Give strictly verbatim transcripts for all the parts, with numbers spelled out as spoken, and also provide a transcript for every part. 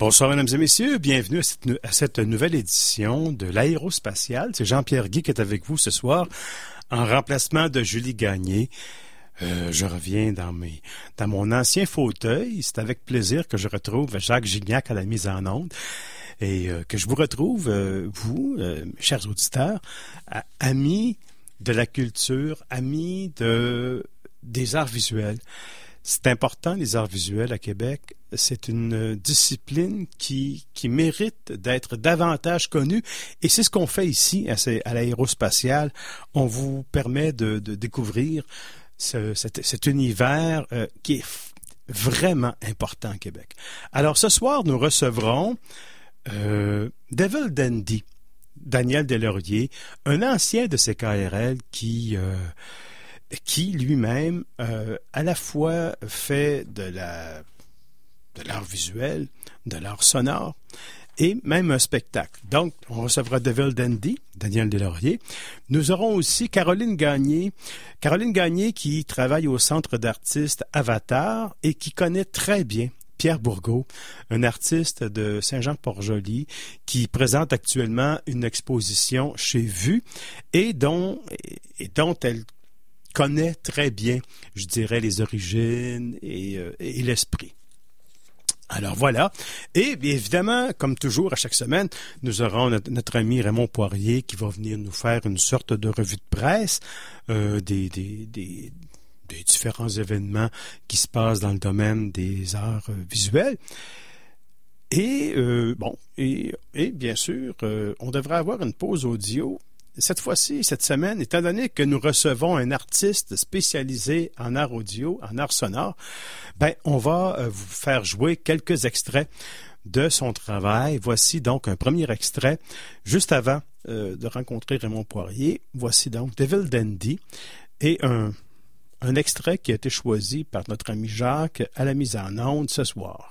Bonsoir, mesdames et messieurs. Bienvenue à cette, à cette nouvelle édition de l'Aérospatiale. C'est Jean-Pierre Guy qui est avec vous ce soir en remplacement de Julie Gagné. Euh, je reviens dans, mes, dans mon ancien fauteuil. C'est avec plaisir que je retrouve Jacques Gignac à la mise en onde et euh, que je vous retrouve, euh, vous, euh, chers auditeurs, à, amis de la culture, amis de, des arts visuels. C'est important, les arts visuels à Québec. C'est une discipline qui, qui mérite d'être davantage connue. Et c'est ce qu'on fait ici, à, à l'Aérospatiale. On vous permet de, de découvrir ce, cet, cet univers euh, qui est f- vraiment important à Québec. Alors, ce soir, nous recevrons euh, Devil Dandy, Daniel Deslauriers, un ancien de C K R L qui... Euh, qui lui-même euh, à la fois fait de la de l'art visuel, de l'art sonore et même un spectacle. Donc, on recevra Devil Dandy, Daniel Deslauriers. Nous aurons aussi Caroline Gagné, Caroline Gagné qui travaille au Centre d'artistes Avatar et qui connaît très bien Pierre Bourgault, un artiste de Saint-Jean-Port-Joli qui présente actuellement une exposition chez Vue et dont, et dont elle connaît très bien, je dirais, les origines et, euh, et l'esprit. Alors voilà. Et bien évidemment, comme toujours, à chaque semaine, nous aurons notre, notre ami Raymond Poirier qui va venir nous faire une sorte de revue de presse euh, des, des, des, des différents événements qui se passent dans le domaine des arts euh, visuels. Et, euh, bon, et, et bien sûr, euh, on devrait avoir une pause audio. Cette fois-ci, cette semaine, étant donné que nous recevons un artiste spécialisé en art audio, en art sonore, ben, on va euh, vous faire jouer quelques extraits de son travail. Voici donc un premier extrait, juste avant euh, de rencontrer Raymond Poirier. Voici donc Devil Dandy et un, un extrait qui a été choisi par notre ami Jacques à la mise en onde ce soir.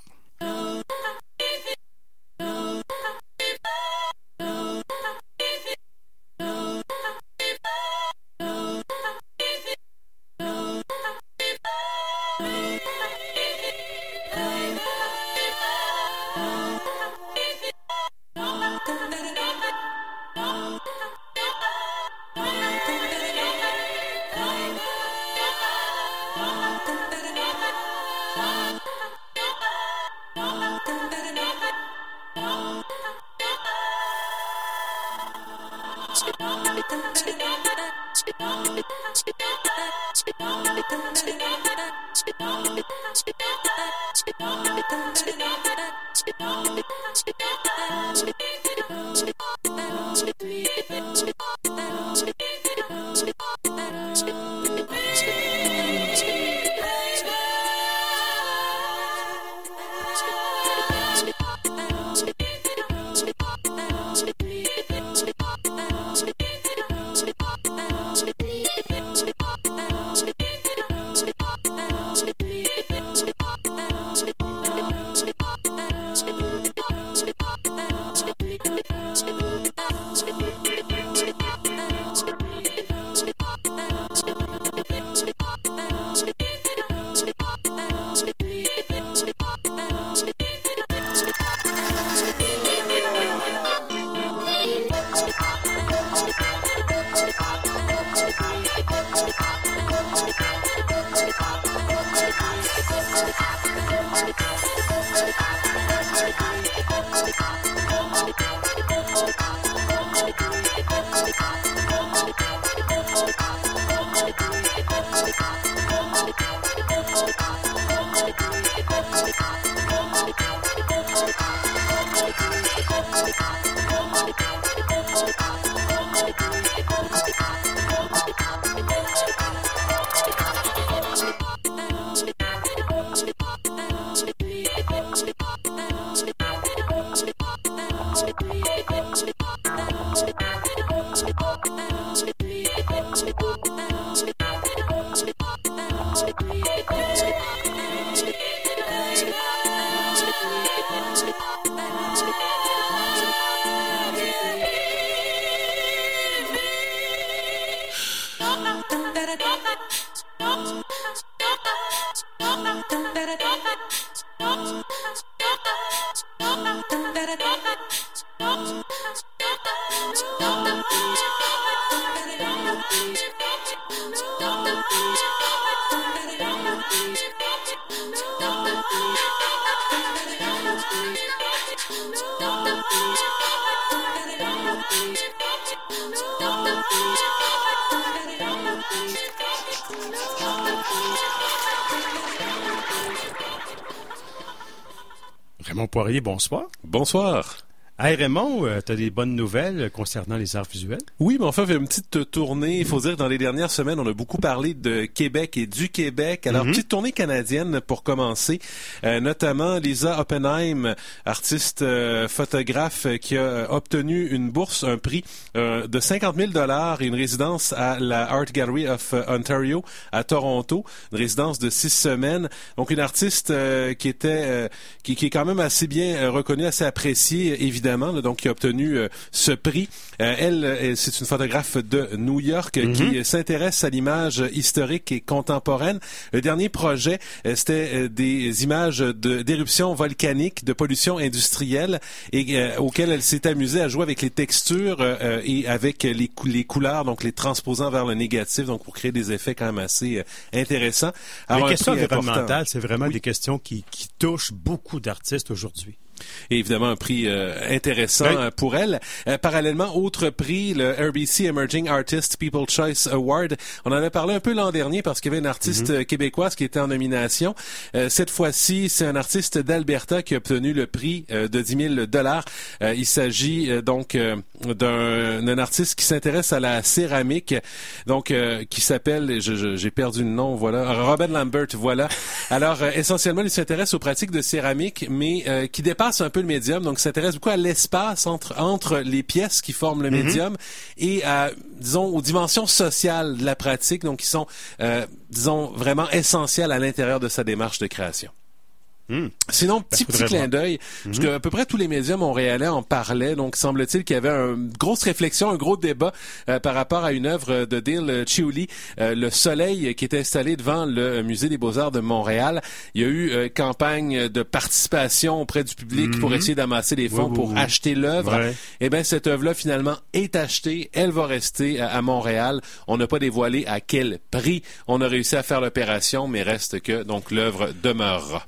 Raymond Poirier, bonsoir. Bonsoir. Hey Raymond, euh, tu as des bonnes nouvelles concernant les arts visuels? Oui, mais enfin, on fait une petite tournée. Il faut dire que dans les dernières semaines, on a beaucoup parlé de Québec et du Québec. Alors, mm-hmm. petite tournée canadienne pour commencer. Euh, notamment Lisa Oppenheim, artiste euh, photographe qui a obtenu une bourse, un prix euh, de cinquante mille dollars et une résidence à la Art Gallery of Ontario à Toronto. Une résidence de six semaines. Donc, une artiste euh, qui était, euh, qui, qui est quand même assez bien euh, reconnue, assez appréciée, évidemment. Là, donc, qui a obtenu euh, ce prix. Euh, elle, elle, c'est une photographe de New York mm-hmm. qui s'intéresse à l'image historique et contemporaine. Le dernier projet, euh, c'était euh, des images de, d'éruptions volcaniques, de pollution industrielle, et euh, auxquelles elle s'est amusée à jouer avec les textures euh, et avec les, cou- les couleurs, donc les transposant vers le négatif, donc pour créer des effets quand même assez euh, intéressants. Alors, les questions environnementales, c'est vraiment oui. des questions qui, qui touchent beaucoup d'artistes aujourd'hui. Et évidemment, un prix euh, intéressant oui. pour elle. Euh, parallèlement, autre prix, le R B C Emerging Artist People's Choice Award. On en a parlé un peu l'an dernier parce qu'il y avait une artiste mm-hmm. québécoise qui était en nomination. Euh, cette fois-ci, c'est un artiste d'Alberta qui a obtenu le prix euh, de dix mille dollars. Euh, il s'agit euh, donc euh, d'un, d'un artiste qui s'intéresse à la céramique, donc euh, qui s'appelle, je, je, j'ai perdu le nom, voilà, Robin Lambert, voilà. Alors, euh, essentiellement, il s'intéresse aux pratiques de céramique, mais euh, qui dépasse un peu le médium, donc s'intéresse beaucoup à l'espace entre entre les pièces qui forment le mm-hmm. médium et à, disons, aux dimensions sociales de la pratique, donc qui sont, euh, disons, vraiment essentielles à l'intérieur de sa démarche de création. Mmh. Sinon, petit petit clin d'œil, mmh. parce que à peu près tous les médias montréalais en parlaient, donc semble-t-il qu'il y avait une grosse réflexion, un gros débat euh, par rapport à une œuvre de Dale Chiuli, euh, Le Soleil, qui était installé devant le Musée des Beaux-Arts de Montréal. Il y a eu euh, campagne de participation auprès du public mmh. pour essayer d'amasser des fonds oui, pour oui, acheter l'œuvre. Ouais. Et bien, cette œuvre-là, finalement, est achetée. Elle va rester à, à Montréal. On n'a pas dévoilé à quel prix on a réussi à faire l'opération, mais reste que, donc, l'œuvre demeurera.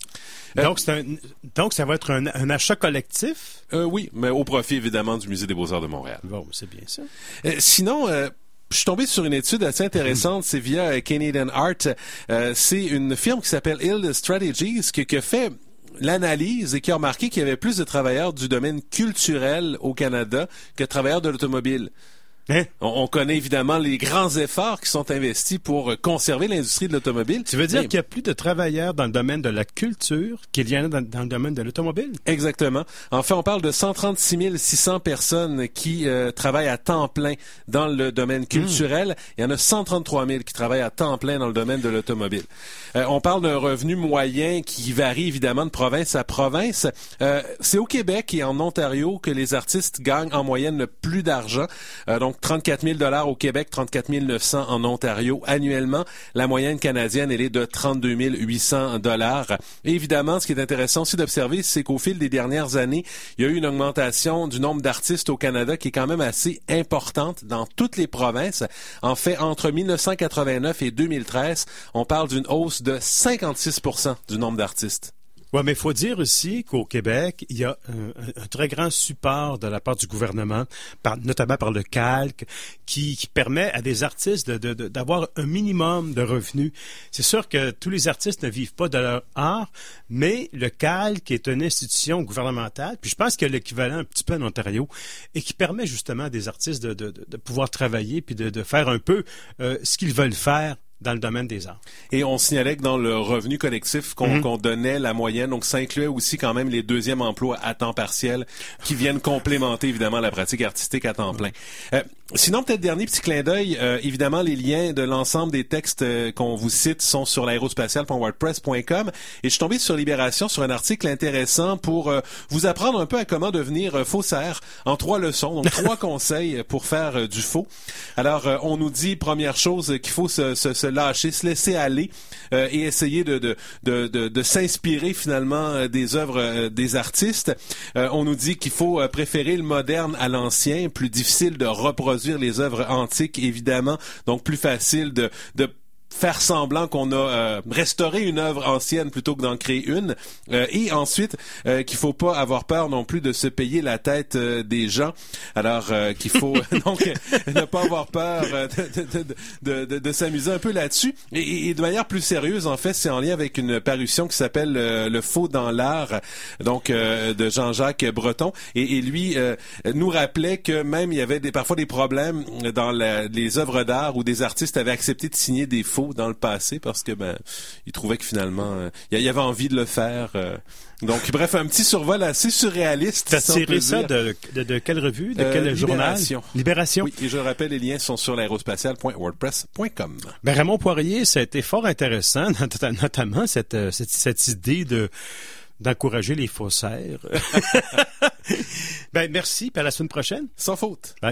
Donc, c'est un, donc, ça va être un, un achat collectif? Euh, oui, mais au profit, évidemment, du Musée des Beaux-Arts de Montréal. Bon, c'est bien ça. Euh, sinon, euh, je suis tombé sur une étude assez intéressante, c'est via euh, Canadian Art. Euh, c'est une firme qui s'appelle Hill Strategies qui, qui a fait l'analyse et qui a remarqué qu'il y avait plus de travailleurs du domaine culturel au Canada que de travailleurs de l'automobile. Hein? On, on connaît évidemment les grands efforts qui sont investis pour conserver l'industrie de l'automobile. Tu veux dire mais... qu'il y a plus de travailleurs dans le domaine de la culture qu'il y en a dans, dans le domaine de l'automobile? Exactement. En fait, on parle de cent trente-six mille six cents personnes qui euh, travaillent à temps plein dans le domaine culturel. Mmh. Il y en a cent trente-trois mille qui travaillent à temps plein dans le domaine de l'automobile. Euh, on parle d'un revenu moyen qui varie évidemment de province à province. Euh, c'est au Québec et en Ontario que les artistes gagnent en moyenne le plus d'argent. Euh, donc, trente-quatre mille dollars au Québec, trente-quatre mille neuf cents en Ontario annuellement. La moyenne canadienne, elle est de trente-deux mille huit cents dollars. Et évidemment, ce qui est intéressant aussi d'observer, c'est qu'au fil des dernières années, il y a eu une augmentation du nombre d'artistes au Canada qui est quand même assez importante dans toutes les provinces. En fait, entre dix-neuf cent quatre-vingt-neuf et deux mille treize, on parle d'une hausse de cinquante-six pour cent du nombre d'artistes. Oui, mais il faut dire aussi qu'au Québec, il y a un, un très grand support de la part du gouvernement, par, notamment par le calque, qui, qui permet à des artistes de, de, de, d'avoir un minimum de revenus. C'est sûr que tous les artistes ne vivent pas de leur art, mais le calque est une institution gouvernementale, puis je pense qu'il y a l'équivalent un petit peu en Ontario, et qui permet justement à des artistes de, de, de pouvoir travailler puis de, de faire un peu euh, ce qu'ils veulent faire dans le domaine des arts. Et on signalait que dans le revenu collectif qu'on, mm-hmm. qu'on donnait la moyenne, donc ça incluait aussi quand même les deuxièmes emplois à temps partiel qui viennent complémenter évidemment la pratique artistique à temps plein. Euh, sinon, peut-être dernier petit clin d'œil, euh, évidemment les liens de l'ensemble des textes euh, qu'on vous cite sont sur l'aérospatiale point wordpress point com et je suis tombé sur Libération sur un article intéressant pour euh, vous apprendre un peu à comment devenir euh, faussaire en trois leçons, donc trois conseils pour faire euh, du faux. Alors, euh, on nous dit, première chose, qu'il faut se, se, se lâcher, se laisser aller euh, et essayer de, de, de, de, de s'inspirer finalement euh, des œuvres euh, des artistes. Euh, on nous dit qu'il faut euh, préférer le moderne à l'ancien, plus difficile de reproduire les œuvres antiques, évidemment, donc plus facile de, de faire semblant qu'on a euh, restauré une œuvre ancienne plutôt que d'en créer une, euh, et ensuite euh, qu'il faut pas avoir peur non plus de se payer la tête euh, des gens. Alors euh, qu'il faut donc ne pas avoir peur euh, de, de, de, de, de s'amuser un peu là-dessus. Et, et de manière plus sérieuse, en fait, c'est en lien avec une parution qui s'appelle euh, Le Faux dans l'art, donc euh, de Jean-Jacques Breton. Et, et lui euh, nous rappelait que même il y avait des, parfois des problèmes dans la, les œuvres d'art où des artistes avaient accepté de signer des faux dans le passé parce que ben il trouvait que finalement euh, il y avait envie de le faire. Euh, donc bref, un petit survol assez surréaliste. T'as tiré ça de, de, de quelle revue, de quel euh, journal? Libération. Libération. Oui, et je rappelle, les liens sont sur l'aérospatiale point wordpress point com. Ben Raymond Poirier, ça a été fort intéressant, notamment cette, cette, cette idée de d'encourager les faussaires. Ben merci, puis à la semaine prochaine. Sans faute. Bye.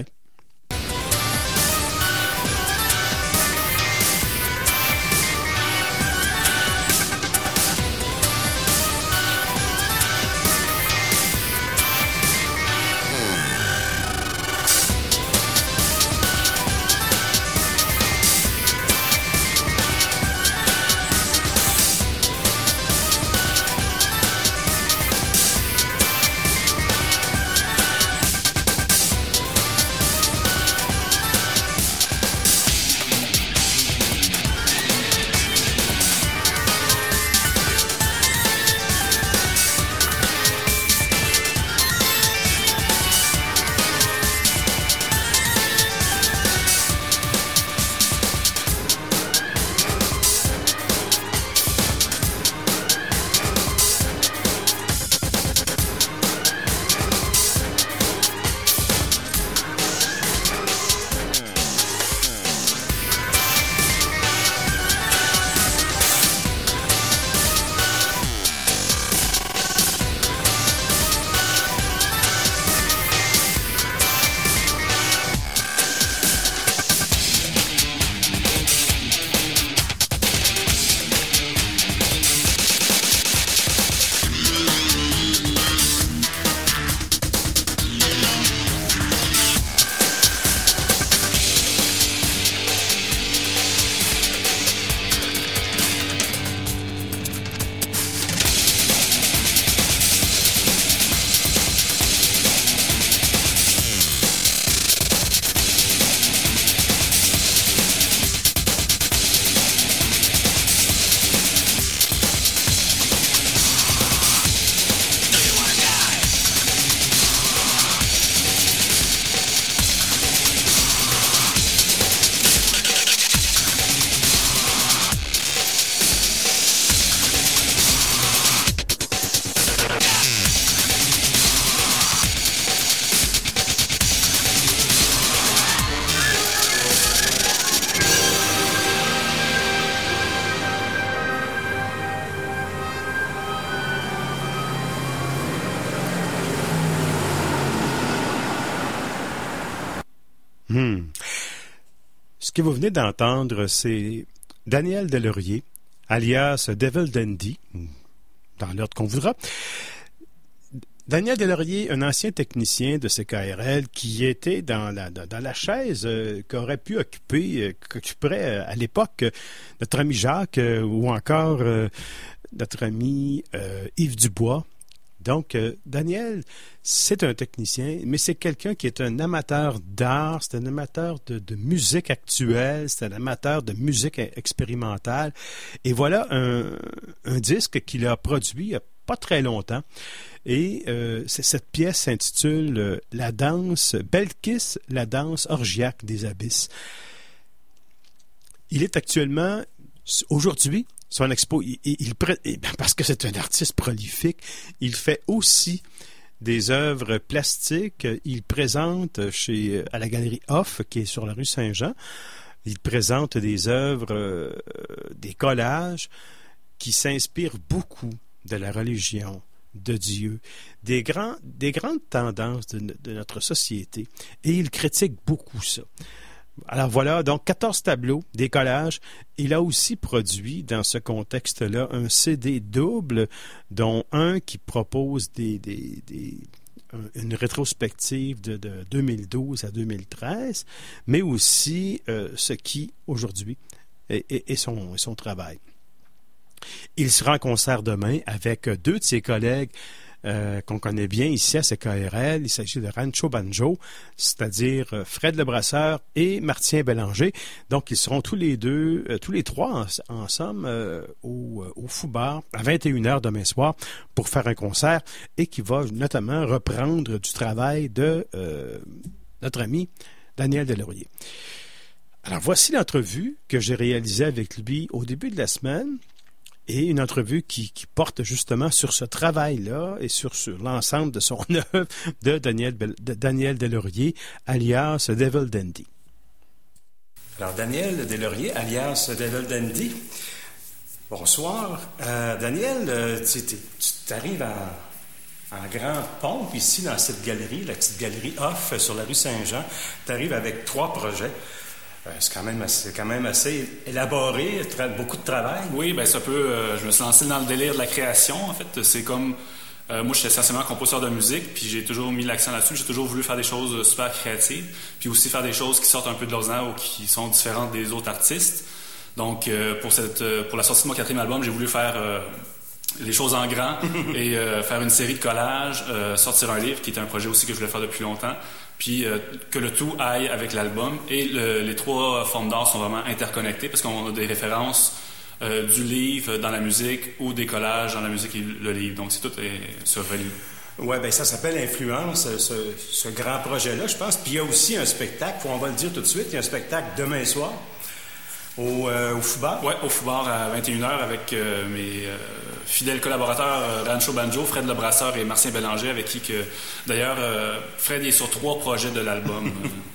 Hmm. Ce que vous venez d'entendre, c'est Daniel Delaurier, alias Devil Dandy, dans l'ordre qu'on voudra. Daniel Delaurier, un ancien technicien de C K R L qui était dans la, dans la chaise euh, qu'aurait pu occuper, euh, qu'occuperait euh, à l'époque euh, notre ami Jacques euh, ou encore euh, notre ami euh, Yves Dubois. Donc, euh, Daniel, c'est un technicien, mais c'est quelqu'un qui est un amateur d'art, c'est un amateur de, de musique actuelle, c'est un amateur de musique expérimentale. Et voilà un, un disque qu'il a produit il n'y a pas très longtemps. Et euh, cette pièce s'intitule euh, « La danse, Belkis, la danse orgiaque des abysses ». Il est actuellement, aujourd'hui, son expo, il, il, il, parce que c'est un artiste prolifique, il fait aussi des œuvres plastiques. Il présente chez, à la galerie Off, qui est sur la rue Saint-Jean, il présente des œuvres, euh, des collages qui s'inspirent beaucoup de la religion, de Dieu, des, grands, des grandes tendances de, de notre société. Et il critique beaucoup ça. Alors voilà, donc quatorze tableaux, des collages. Il a aussi produit, dans ce contexte-là, un C D double, dont un qui propose des, des, des, une rétrospective de, de deux mille douze à deux mille treize, mais aussi euh, ce qui, aujourd'hui, et, et, et, son, et son travail. Il sera en concert demain avec deux de ses collègues euh, qu'on connaît bien ici à C K R L. Il s'agit de Rancho Banjo, c'est-à-dire Fred Lebrasseur et Martien Bélanger. Donc, ils seront tous les deux, euh, tous les trois en, ensemble euh, au, au Fou Bar à vingt et une heures demain soir pour faire un concert et qui va notamment reprendre du travail de euh, notre ami Daniel Deslauriers. Alors, voici l'entrevue que j'ai réalisée avec lui au début de la semaine. Et une entrevue qui, qui porte justement sur ce travail-là et sur, sur l'ensemble de son œuvre de Daniel, de Daniel Deslauriers, alias Devil Dandy. Alors, Daniel Deslauriers, alias Devil Dandy, bonsoir. Euh, Daniel, euh, tu, tu arrives en, en grande pompe ici dans cette galerie, la petite galerie Off sur la rue Saint-Jean. Tu arrives avec trois projets. C'est quand même assez, quand même assez élaboré, tra- beaucoup de travail. Oui, ben ça peut. Euh, je me suis lancé dans le délire de la création. En fait, c'est comme euh, moi, je suis essentiellement compositeur de musique, puis j'ai toujours mis l'accent là-dessus. J'ai toujours voulu faire des choses super créatives, puis aussi faire des choses qui sortent un peu de l'ordinaire ou qui sont différentes des autres artistes. Donc, euh, pour cette, euh, pour la sortie de mon quatrième album, j'ai voulu faire euh, les choses en grand et euh, faire une série de collages, euh, sortir un livre, qui était un projet aussi que je voulais faire depuis longtemps. Puis euh, que le tout aille avec l'album. Et le, les trois formes d'art sont vraiment interconnectées parce qu'on a des références euh, du livre dans la musique ou des collages dans la musique et le livre. Donc, c'est tout est, se relie. Oui, bien, ça s'appelle Influence, ce, ce grand projet-là, je pense. Puis il y a aussi un spectacle, on va le dire tout de suite, il y a un spectacle demain soir au, euh, au Fou Bar. Oui, au Fou Bar à vingt et une heures avec euh, mes euh, fidèles collaborateurs euh, Rancho Banjo, Fred Lebrasseur et Martien Bélanger, avec qui, que, d'ailleurs, euh, Fred est sur trois projets de l'album.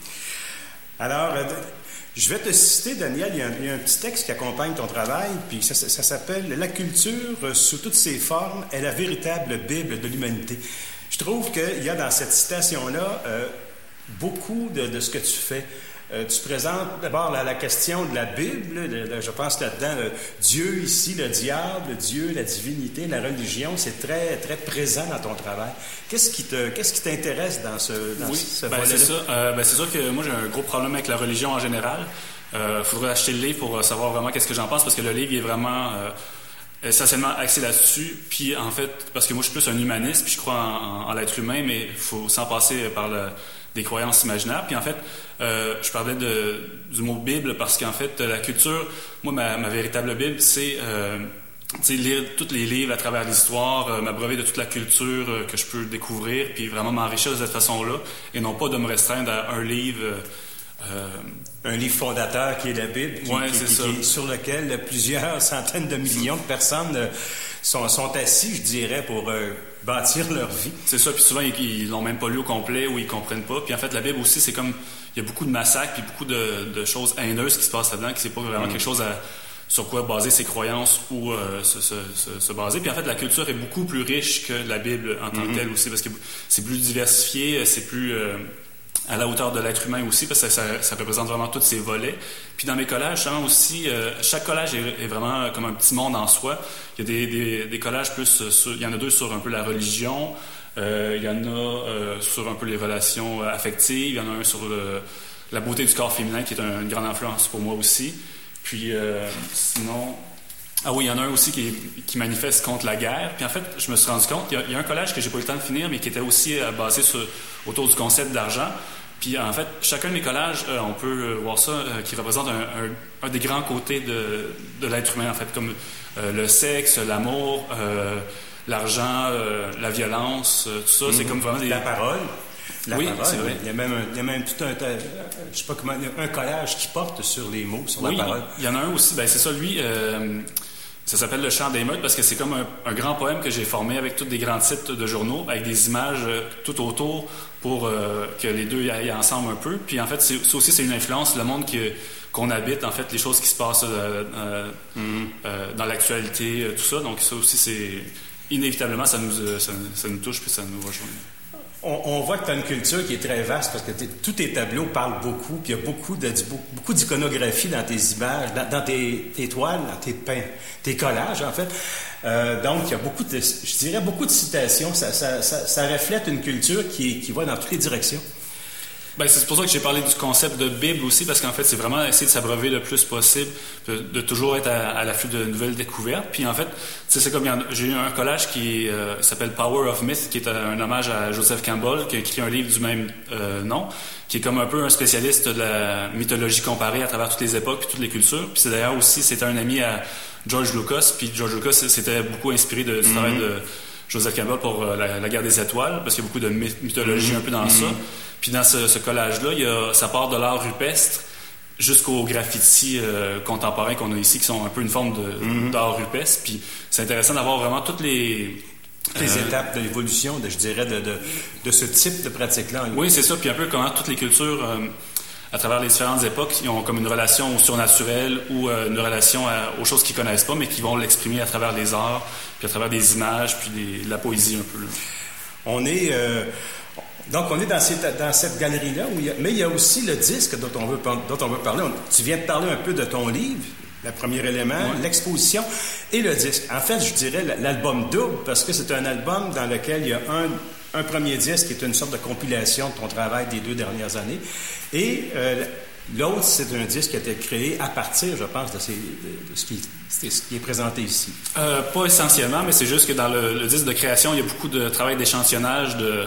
Alors, euh, je vais te citer, Daniel, il y, a un, il y a un petit texte qui accompagne ton travail, puis ça, ça, ça s'appelle « La culture, euh, sous toutes ses formes, est la véritable Bible de l'humanité ». Je trouve qu'il y a dans cette citation-là euh, beaucoup de, de ce que tu fais. Euh, tu présentes d'abord la, la question de la Bible, de, de, je pense là-dedans, le Dieu ici, le diable, Dieu, la divinité, la religion, c'est très, très présent dans ton travail. Qu'est-ce qui te, qu'est-ce qui t'intéresse dans ce, dans oui, ce ben volet-là? C'est ça. Euh, ben c'est sûr que moi, j'ai un gros problème avec la religion en général. Il euh, faudrait acheter le livre pour savoir vraiment qu'est-ce que j'en pense, parce que le livre est vraiment euh, essentiellement axé là-dessus. Puis, en fait, parce que moi, je suis plus un humaniste, puis je crois en, en, en l'être humain, mais il faut s'en passer par le... des croyances imaginaires. Puis en fait, euh, je parlais de, du mot Bible parce qu'en fait, la culture, moi, ma, ma véritable Bible, c'est euh, lire tous les livres à travers l'histoire, euh, m'abreuver de toute la culture euh, que je peux découvrir, puis vraiment m'enrichir de cette façon-là, et non pas de me restreindre à un livre... Euh, un livre fondateur qui est la Bible, qui, ouais, qui, c'est qui, ça. qui est sur lequel plusieurs centaines de millions de personnes euh, sont, sont assis, je dirais, pour euh, bâtir leur vie. C'est ça, puis souvent, ils, ils l'ont même pas lu au complet ou ils comprennent pas. Puis en fait, la Bible aussi, c'est comme, il y a beaucoup de massacres puis beaucoup de, de choses haineuses qui se passent là-dedans, qui c'est pas vraiment mmh. quelque chose à, sur quoi baser ses croyances ou euh, se, se, se, se baser. Puis en fait, la culture est beaucoup plus riche que la Bible en tant mmh. que telle aussi, parce que c'est plus diversifié, c'est plus... Euh, à la hauteur de l'être humain aussi, parce que ça, ça, ça représente vraiment tous ces volets. Puis dans mes collages, justement aussi, euh, chaque collage est, est vraiment comme un petit monde en soi. Il y a des, des, des collages plus sur, il y en a deux sur un peu la religion, euh, il y en a euh, sur un peu les relations affectives, il y en a un sur le, la beauté du corps féminin, qui est un, une grande influence pour moi aussi. Puis euh, sinon... Ah oui, il y en a un aussi qui, est, qui manifeste contre la guerre. Puis en fait, je me suis rendu compte, il y a, il y a un collage que j'ai pas eu le temps de finir, mais qui était aussi euh, basé sur, autour du concept d'argent. Puis en fait, chacun de mes collages, euh, on peut voir ça, euh, qui représente un, un, un des grands côtés de, de l'être humain, en fait, comme euh, le sexe, l'amour, euh, l'argent, euh, la violence, euh, tout ça. Mm-hmm. C'est comme vraiment des... La parole. La oui, parole, c'est vrai. Il y a même, un, il y a même tout un, je sais pas comment, un collage qui porte sur les mots, sur oui, la parole. Il y en a un aussi, ben c'est ça, lui... Euh, Ça s'appelle Le Chant des meutes parce que c'est comme un, un grand poème que j'ai formé avec tous des grands titres de journaux, avec des images euh, tout autour pour euh, que les deux aillent ensemble un peu. Puis en fait, c'est, ça aussi, c'est une influence, le monde que, qu'on habite, en fait, les choses qui se passent euh, euh, mm-hmm. euh, dans l'actualité, euh, tout ça. Donc ça aussi, c'est inévitablement, ça nous, euh, ça, ça nous touche puis ça nous rejoint. On, on voit que tu as une culture qui est très vaste parce que tous tes tableaux parlent beaucoup, puis il y a beaucoup, de, beaucoup d'iconographie dans tes images, dans, dans tes, tes toiles, dans tes peints, tes collages, en fait. Euh, donc, il y a beaucoup de, je dirais, beaucoup de citations. Ça, ça, ça, ça reflète une culture qui, qui va dans toutes les directions. Ben, c'est pour ça que j'ai parlé du concept de Bible aussi, parce qu'en fait, c'est vraiment essayer de s'abreuver le plus possible, de, de toujours être à, à l'affût de nouvelles découvertes. Puis en fait, c'est comme j'ai eu un collage qui euh, s'appelle Power of Myth, qui est un hommage à Joseph Campbell, qui a écrit un livre du même euh, nom, qui est comme un peu un spécialiste de la mythologie comparée à travers toutes les époques et toutes les cultures. Puis c'est d'ailleurs aussi, c'était un ami à George Lucas, puis George Lucas s'était beaucoup inspiré de, du mm-hmm. travail de Joseph Campbell pour euh, la, la guerre des étoiles, parce qu'il y a beaucoup de mythologie mm-hmm. un peu dans mm-hmm. ça. Puis dans ce, ce collage-là, il y a, ça part de l'art rupestre jusqu'aux graffitis euh, contemporains qu'on a ici, qui sont un peu une forme de, mm-hmm. d'art rupestre. Puis c'est intéressant d'avoir vraiment toutes les... Toutes les euh, étapes de l'évolution, de, je dirais, de, de, de ce type de pratique-là. Oui, c'est ça. Puis un peu comment toutes les cultures, euh, à travers les différentes époques, ils ont comme une relation au surnaturel ou euh, une relation à, aux choses qu'ils connaissent pas, mais qui vont l'exprimer à travers les arts, puis à travers des images, puis des, de la poésie un peu. Là. On est... Euh, Donc, on est dans cette, dans cette galerie-là, où il y a, mais il y a aussi le disque dont on veut, dont on veut parler. On, tu viens de parler un peu de ton livre, le premier élément, ouais. l'exposition et le disque. En fait, je dirais l'album double, parce que c'est un album dans lequel il y a un, un premier disque qui est une sorte de compilation de ton travail des deux dernières années. Et euh, l'autre, c'est un disque qui a été créé à partir, je pense, de, ces, de, de ce, qui, de ce qui est présenté ici. Euh, pas essentiellement, mais c'est juste que dans le, le disque de création, il y a beaucoup de travail d'échantillonnage, de...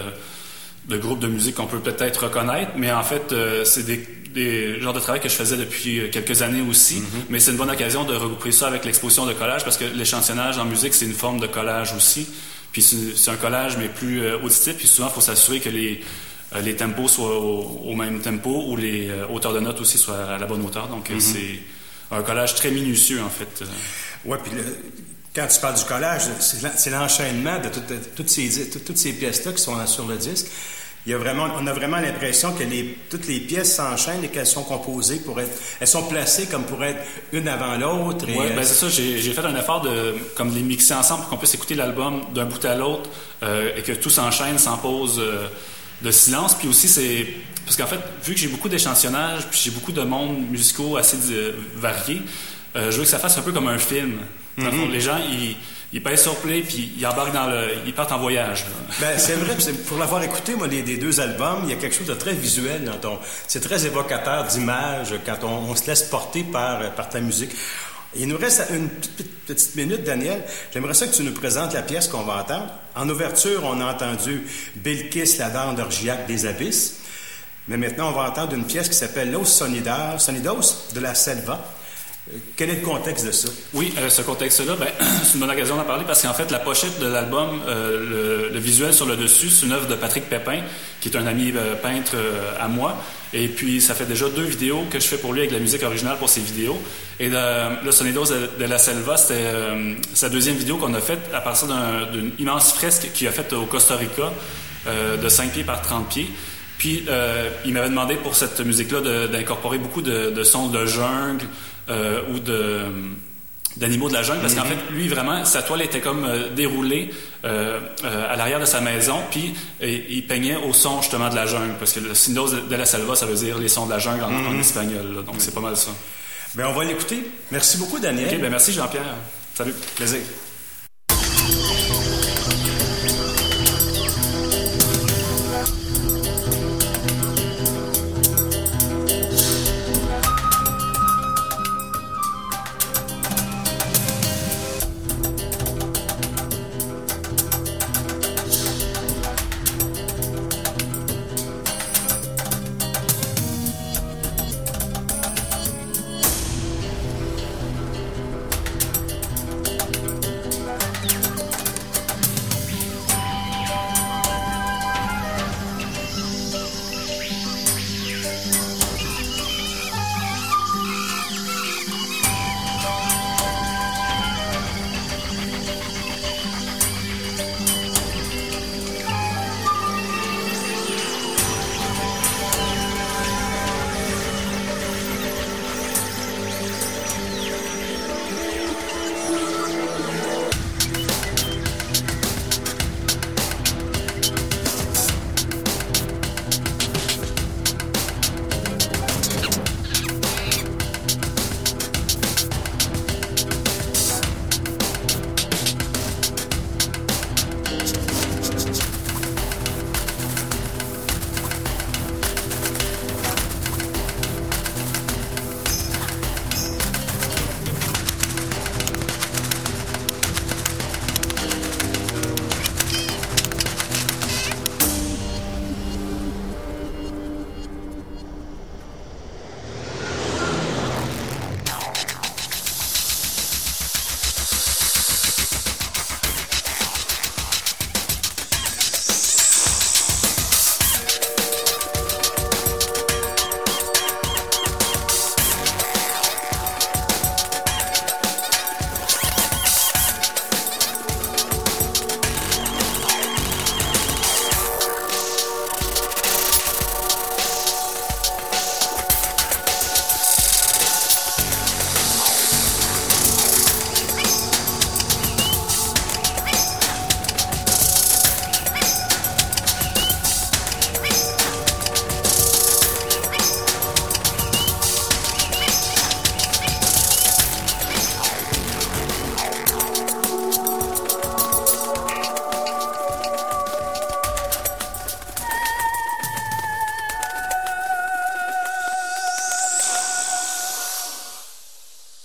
de groupes de musique qu'on peut peut-être reconnaître, mais en fait, euh, c'est des, des genres de travail que je faisais depuis quelques années aussi, mm-hmm. mais c'est une bonne occasion de regrouper ça avec l'exposition de collage, parce que l'échantillonnage en musique, c'est une forme de collage aussi, puis c'est, c'est un collage, mais plus euh, auditif, puis souvent, il faut s'assurer que les, euh, les tempos soient au, au même tempo, ou les euh, hauteurs de notes aussi soient à la bonne hauteur, donc mm-hmm. c'est un collage très minutieux, en fait. Ouais, puis le... Quand tu parles du collage, c'est l'enchaînement de toutes, toutes ces, toutes ces pièces-là qui sont sur le disque. Il y a vraiment, on a vraiment l'impression que les, toutes les pièces s'enchaînent et qu'elles sont composées pour être... Elles sont placées comme pour être une avant l'autre. Oui, ben c'est ça. J'ai, j'ai fait un effort de comme de les mixer ensemble pour qu'on puisse écouter l'album d'un bout à l'autre euh, et que tout s'enchaîne sans pause euh, de silence. Puis aussi, c'est... Parce qu'en fait, vu que j'ai beaucoup d'échantillonnage puis j'ai beaucoup de mondes musicaux assez euh, variés, euh, je veux que ça fasse un peu comme un film. Dans mm-hmm. Les gens, ils, ils pèsent sur play puis ils embarquent dans le, ils partent en voyage. Ben c'est vrai. Pour l'avoir écouté, moi, les, les deux albums, il y a quelque chose de très visuel dans ton. C'est très évocateur d'images quand on, on se laisse porter par par ta musique. Il nous reste une petite, petite minute, Daniel. J'aimerais ça que tu nous présentes la pièce qu'on va entendre. En ouverture, on a entendu Bilkis, la dame orgiaque des abysses. Mais maintenant, on va entendre une pièce qui s'appelle Los Sonidos, Sonidos de la Selva. Quel est le contexte de ça? Oui, euh, ce contexte-là, ben, c'est une bonne occasion d'en parler parce qu'en fait, la pochette de l'album, euh, le, le visuel sur le dessus, c'est une œuvre de Patrick Pépin, qui est un ami euh, peintre euh, à moi. Et puis, ça fait déjà deux vidéos que je fais pour lui avec la musique originale pour ses vidéos. Et le, le Sonidos de, de la Selva, c'était euh, sa deuxième vidéo qu'on a faite à partir d'un, d'une immense fresque qu'il a faite au Costa Rica euh, de cinq pieds par trente pieds. Puis, euh, il m'avait demandé pour cette musique-là de, d'incorporer beaucoup de, de sons de jungle, Euh, ou de, d'animaux de la jungle, parce mm-hmm. qu'en fait, lui, vraiment, sa toile était comme euh, déroulée euh, euh, à l'arrière de sa maison, puis et, il peignait au son, justement, de la jungle, parce que le Sonidos de la Selva, ça veut dire les sons de la jungle en, mm-hmm. en espagnol, là, donc mm-hmm. c'est pas mal ça. Bien, on va l'écouter. Merci beaucoup, Daniel. OK, bien merci, Jean-Pierre. Salut. Plaisir.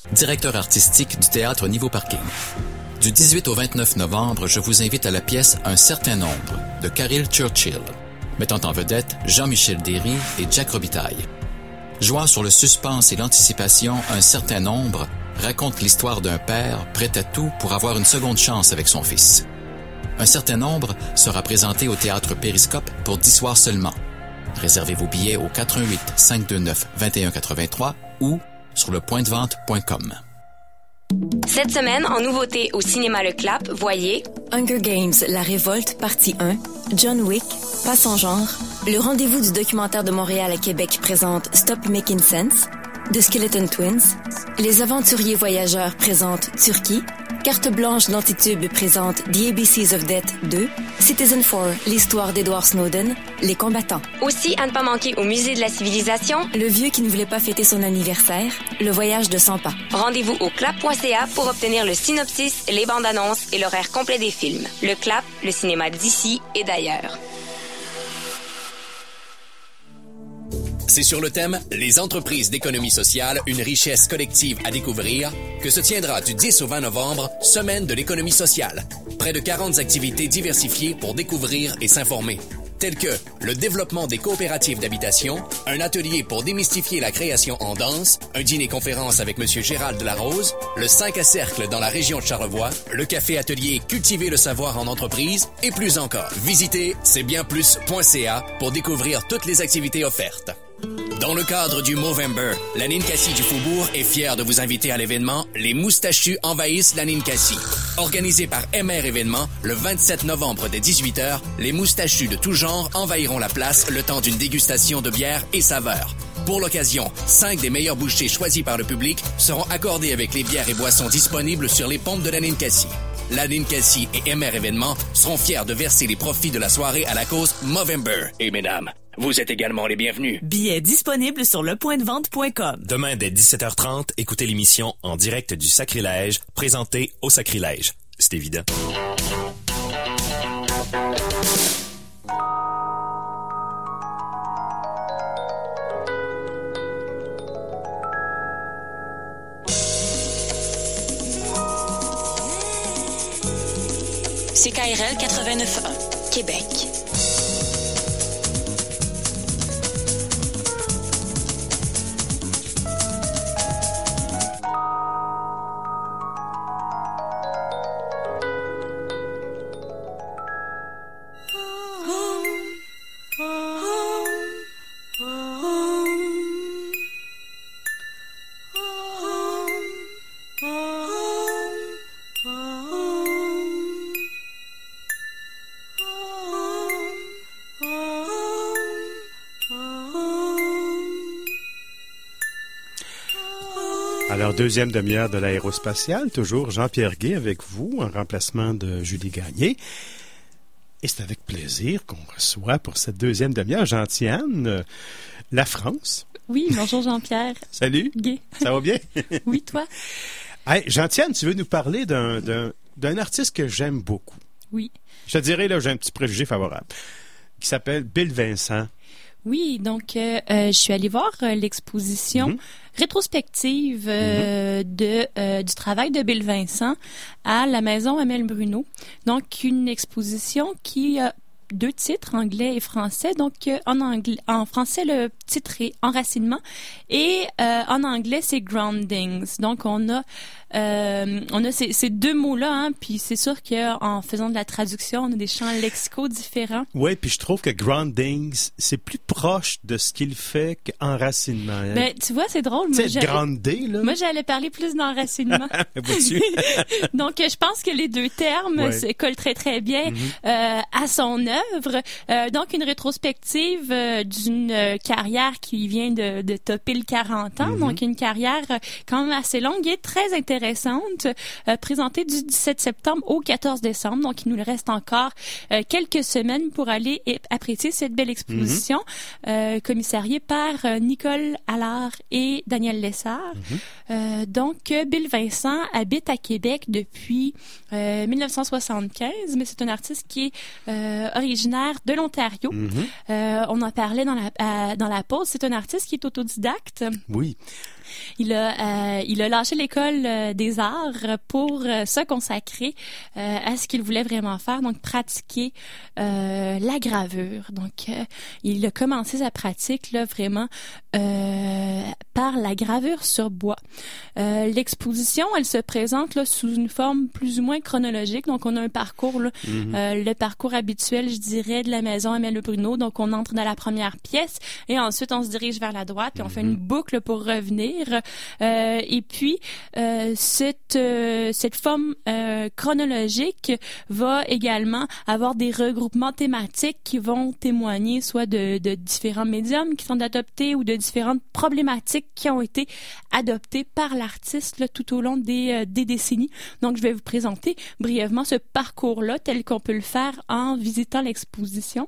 directeur artistique du Théâtre Niveau Parking. Du dix-huit au vingt-neuf novembre, je vous invite à la pièce Un certain nombre de Caril Churchill, mettant en vedette Jean-Michel Derry et Jack Robitaille. Jouant sur le suspense et l'anticipation, Un certain nombre raconte l'histoire d'un père prêt à tout pour avoir une seconde chance avec son fils. Un certain nombre sera présenté au Théâtre Périscope pour dix soirs seulement. Réservez vos billets au quatre un huit, cinq deux neuf, deux un huit trois ou sur le point de vente point com. Cette semaine, en nouveauté au cinéma Le Clap, voyez Hunger Games, La Révolte, partie un, John Wick, Pas sans genre, le rendez-vous du documentaire de Montréal à Québec présente Stop Making Sense, The Skeleton Twins, Les Aventuriers Voyageurs présentent Turquie, Carte blanche d'Antitube présente The A B Cs of Death deux, Citizen four, l'histoire d'Edward Snowden, Les Combattants. Aussi, à ne pas manquer au Musée de la Civilisation, Le vieux qui ne voulait pas fêter son anniversaire, Le voyage de cent pas. Rendez-vous au clap point c a pour obtenir le synopsis, les bandes annonces et l'horaire complet des films. Le Clap, le cinéma d'ici et d'ailleurs. C'est sur le thème « Les entreprises d'économie sociale, une richesse collective à découvrir » que se tiendra du dix au vingt novembre, Semaine de l'économie sociale. Près de quarante activités diversifiées pour découvrir et s'informer, telles que le développement des coopératives d'habitation, un atelier pour démystifier la création en danse, un dîner-conférence avec M. Gérald Delarose, le cinq à cercle dans la région de Charlevoix, le café-atelier Cultiver le savoir en entreprise et plus encore. Visitez c'est bien plus point c a pour découvrir toutes les activités offertes. Dans le cadre du Movember, la Ninkasi du Faubourg est fière de vous inviter à l'événement « Les moustachus envahissent la Ninkasi ». Organisé par M R Événements, le vingt-sept novembre dès dix-huit heures, les moustachus de tout genre envahiront la place le temps d'une dégustation de bières et saveurs. Pour l'occasion, cinq des meilleurs bouchées choisis par le public seront accordés avec les bières et boissons disponibles sur les pompes de la Ninkasi. La Ninkasi et M R Événements seront fiers de verser les profits de la soirée à la cause Movember. Et mesdames, vous êtes également les bienvenus. Billets disponibles sur le point de vente point com. Demain dès dix-sept heures trente, écoutez l'émission En direct du Sacrilège, présentée au Sacrilège. C'est évident. C K R L quatre-vingt-neuf un, Québec. Alors, deuxième demi-heure de l'aérospatiale, toujours Jean-Pierre Gué avec vous, en remplacement de Julie Gagné. Et c'est avec plaisir qu'on reçoit pour cette deuxième demi-heure, Gentiane, euh, la France. Oui, bonjour Jean-Pierre. Salut. Gué. Ça va bien? Oui, toi? Hey, Gentiane, tu veux nous parler d'un, d'un, d'un artiste que j'aime beaucoup. Oui. Je te dirais, là, j'ai un petit préjugé favorable, qui s'appelle Bill Vincent. Oui, donc euh, euh, je suis allée voir euh, l'exposition mm-hmm. rétrospective euh, mm-hmm. de euh, du travail de Bill Vincent à la Maison Amel Bruno. Donc une exposition qui a deux titres, anglais et français. Donc euh, en anglais, en français le titre est Enracinement et euh, en anglais c'est Groundings. Donc on a Euh, on a ces, ces deux mots-là, hein, puis c'est sûr qu'en faisant de la traduction, on a des champs lexicaux différents. Oui, puis je trouve que groundings, c'est plus proche de ce qu'il fait qu'enracinement. Hein? Ben, tu vois, c'est drôle. Tu sais, grounder, là. Moi, j'allais parler plus d'enracinement. Donc, je pense que les deux termes ouais. se collent très, très bien mm-hmm. euh, à son œuvre. Euh, donc, une rétrospective euh, d'une carrière qui vient de, de topper le quarante ans. Mm-hmm. Donc, une carrière quand même assez longue et très intéressante. intéressante, euh, présentée du dix-sept septembre au quatorze décembre. Donc, il nous reste encore euh, quelques semaines pour aller et apprécier cette belle exposition, mm-hmm. euh, commissariée par euh, Nicole Allard et Daniel Lessard. Mm-hmm. Euh, donc, Bill Vincent habite à Québec depuis euh, dix-neuf cent soixante-quinze, mais c'est un artiste qui est euh, originaire de l'Ontario. Mm-hmm. Euh, on en parlait dans la, à, dans la pause. C'est un artiste qui est autodidacte. Oui. Il a, euh, il a lâché l'école euh, des arts pour euh, se consacrer euh, à ce qu'il voulait vraiment faire, donc pratiquer euh, la gravure. Donc, euh, il a commencé sa pratique là vraiment euh, par la gravure sur bois. Euh, l'exposition, elle se présente là sous une forme plus ou moins chronologique. Donc, on a un parcours, là, mm-hmm. euh, le parcours habituel, je dirais, de la maison Amel Bruno. Donc, on entre dans la première pièce et ensuite on se dirige vers la droite et on mm-hmm. fait une boucle pour revenir. Euh, et puis euh, cette euh, cette forme euh, chronologique va également avoir des regroupements thématiques qui vont témoigner soit de, de différents médiums qui sont adoptés ou de différentes problématiques qui ont été adoptées par l'artiste là, tout au long des, euh, des décennies. Donc je vais vous présenter brièvement ce parcours-là tel qu'on peut le faire en visitant l'exposition.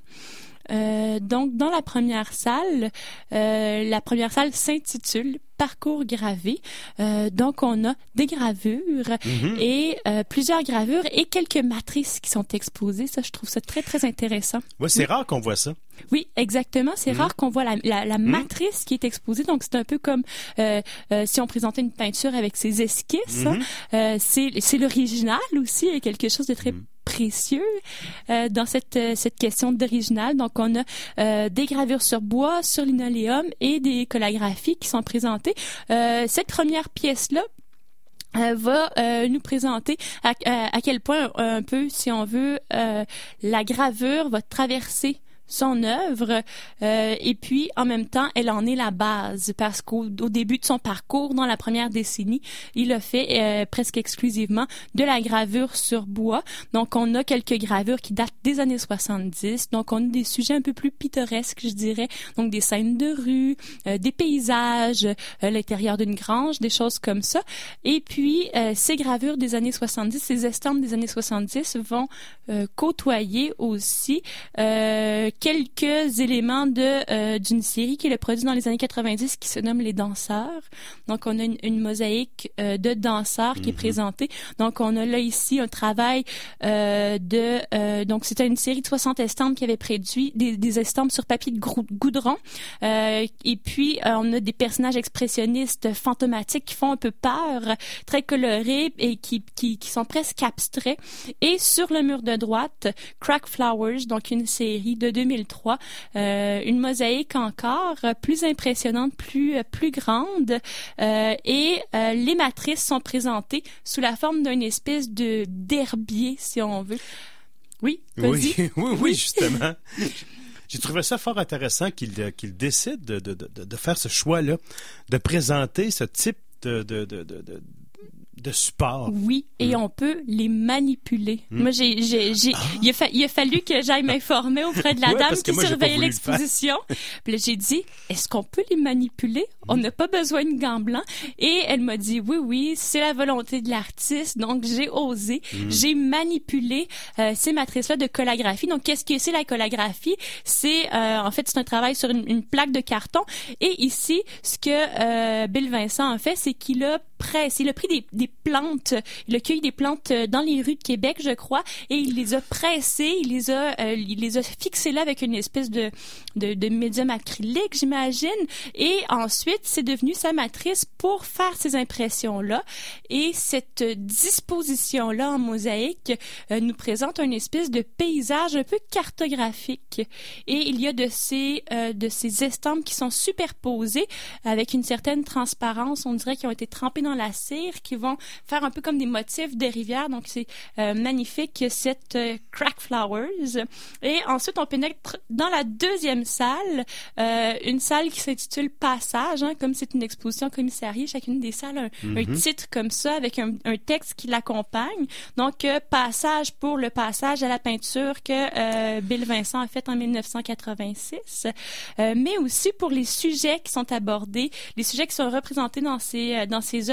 Euh, donc, dans la première salle, euh, la première salle s'intitule Parcours gravé. Euh, donc, on a des gravures mm-hmm. et euh, plusieurs gravures et quelques matrices qui sont exposées. Ça, je trouve ça très, très intéressant. Ouais, c'est oui. rare qu'on voit ça. Oui, exactement. C'est mm-hmm. rare qu'on voit la, la, la matrice mm-hmm. qui est exposée. Donc, c'est un peu comme euh, euh, si on présentait une peinture avec ses esquisses. Mm-hmm. Euh, c'est, c'est l'original aussi. Il y a quelque chose de très mm-hmm. précieux euh, dans cette euh, cette question d'original. Donc, on a euh, des gravures sur bois, sur linoléum et des collagrammies qui sont présentées. Euh, cette première pièce-là Euh, va euh, nous présenter à, à, à quel point euh, un peu, si on veut, euh, la gravure va traverser son œuvre euh, et puis en même temps elle en est la base parce qu'au au début de son parcours dans la première décennie il a fait euh, presque exclusivement de la gravure sur bois. Donc on a quelques gravures qui datent des années soixante-dix, donc on a des sujets un peu plus pittoresques je dirais, donc des scènes de rue, euh, des paysages, euh, l'intérieur d'une grange, des choses comme ça. Et puis euh, ces gravures des années soixante-dix, ces estampes des années soixante-dix vont euh, côtoyer aussi euh, quelques éléments de euh, d'une série qui est produite dans les années quatre-vingt-dix qui se nomme Les Danseurs. Donc, on a une, une mosaïque euh, de danseurs qui mm-hmm. est présentée. Donc, on a là ici un travail euh, de... Euh, donc, c'était une série de soixante estampes qui avait produit des, des estampes sur papier de grou- goudron. Euh, et puis, euh, on a des personnages expressionnistes fantomatiques qui font un peu peur, très colorés et qui, qui, qui sont presque abstraits. Et sur le mur de droite, Crack Flowers, donc une série de deux mille trois, euh, une mosaïque encore plus impressionnante, plus plus grande, euh, et euh, les matrices sont présentées sous la forme d'une espèce de d'herbier, si on veut. Oui, vas-y. Oui, oui, oui, justement. J'ai trouvé ça fort intéressant qu'il qu'il décide de, de, de, de faire ce choix-là, de présenter ce type de, de, de, de, de de support. Oui, et mmh. on peut les manipuler. Mmh. Moi, j'ai, j'ai, j'ai, ah. il, a fa- il a fallu que j'aille m'informer auprès de la ouais, dame qui surveillait l'exposition. Puis là, j'ai dit, est-ce qu'on peut les manipuler? Mmh. On n'a pas besoin de gants blancs. Et elle m'a dit, oui, oui, c'est la volonté de l'artiste. Donc, j'ai osé. Mmh. J'ai manipulé euh, ces matrices-là de collagraphie. Donc, qu'est-ce que c'est la collagraphie? C'est, euh, en fait, c'est un travail sur une, une plaque de carton. Et ici, ce que euh, Bill Vincent a fait, c'est qu'il a presse. Il a pris des, des plantes, il a cueilli des plantes dans les rues de Québec, je crois, et il les a pressées, il les a, euh, il les a fixées là avec une espèce de, de, de médium acrylique, j'imagine, et ensuite, c'est devenu sa matrice pour faire ces impressions-là, et cette disposition-là en mosaïque euh, nous présente une espèce de paysage un peu cartographique, et il y a de ces, euh, de ces estampes qui sont superposées avec une certaine transparence, on dirait qu'ils ont été trempés dans la cire, qui vont faire un peu comme des motifs de rivière. Donc, c'est euh, magnifique, cette euh, Crack Flowers. Et ensuite, on pénètre dans la deuxième salle, euh, une salle qui s'intitule Passage, hein, comme c'est une exposition commissariée, chacune des salles a un, mm-hmm. un titre comme ça, avec un, un texte qui l'accompagne. Donc, euh, Passage pour le passage à la peinture que euh, Bill Vincent a fait en dix-neuf cent quatre-vingt-six, euh, mais aussi pour les sujets qui sont abordés, les sujets qui sont représentés dans ces, dans ces œuvres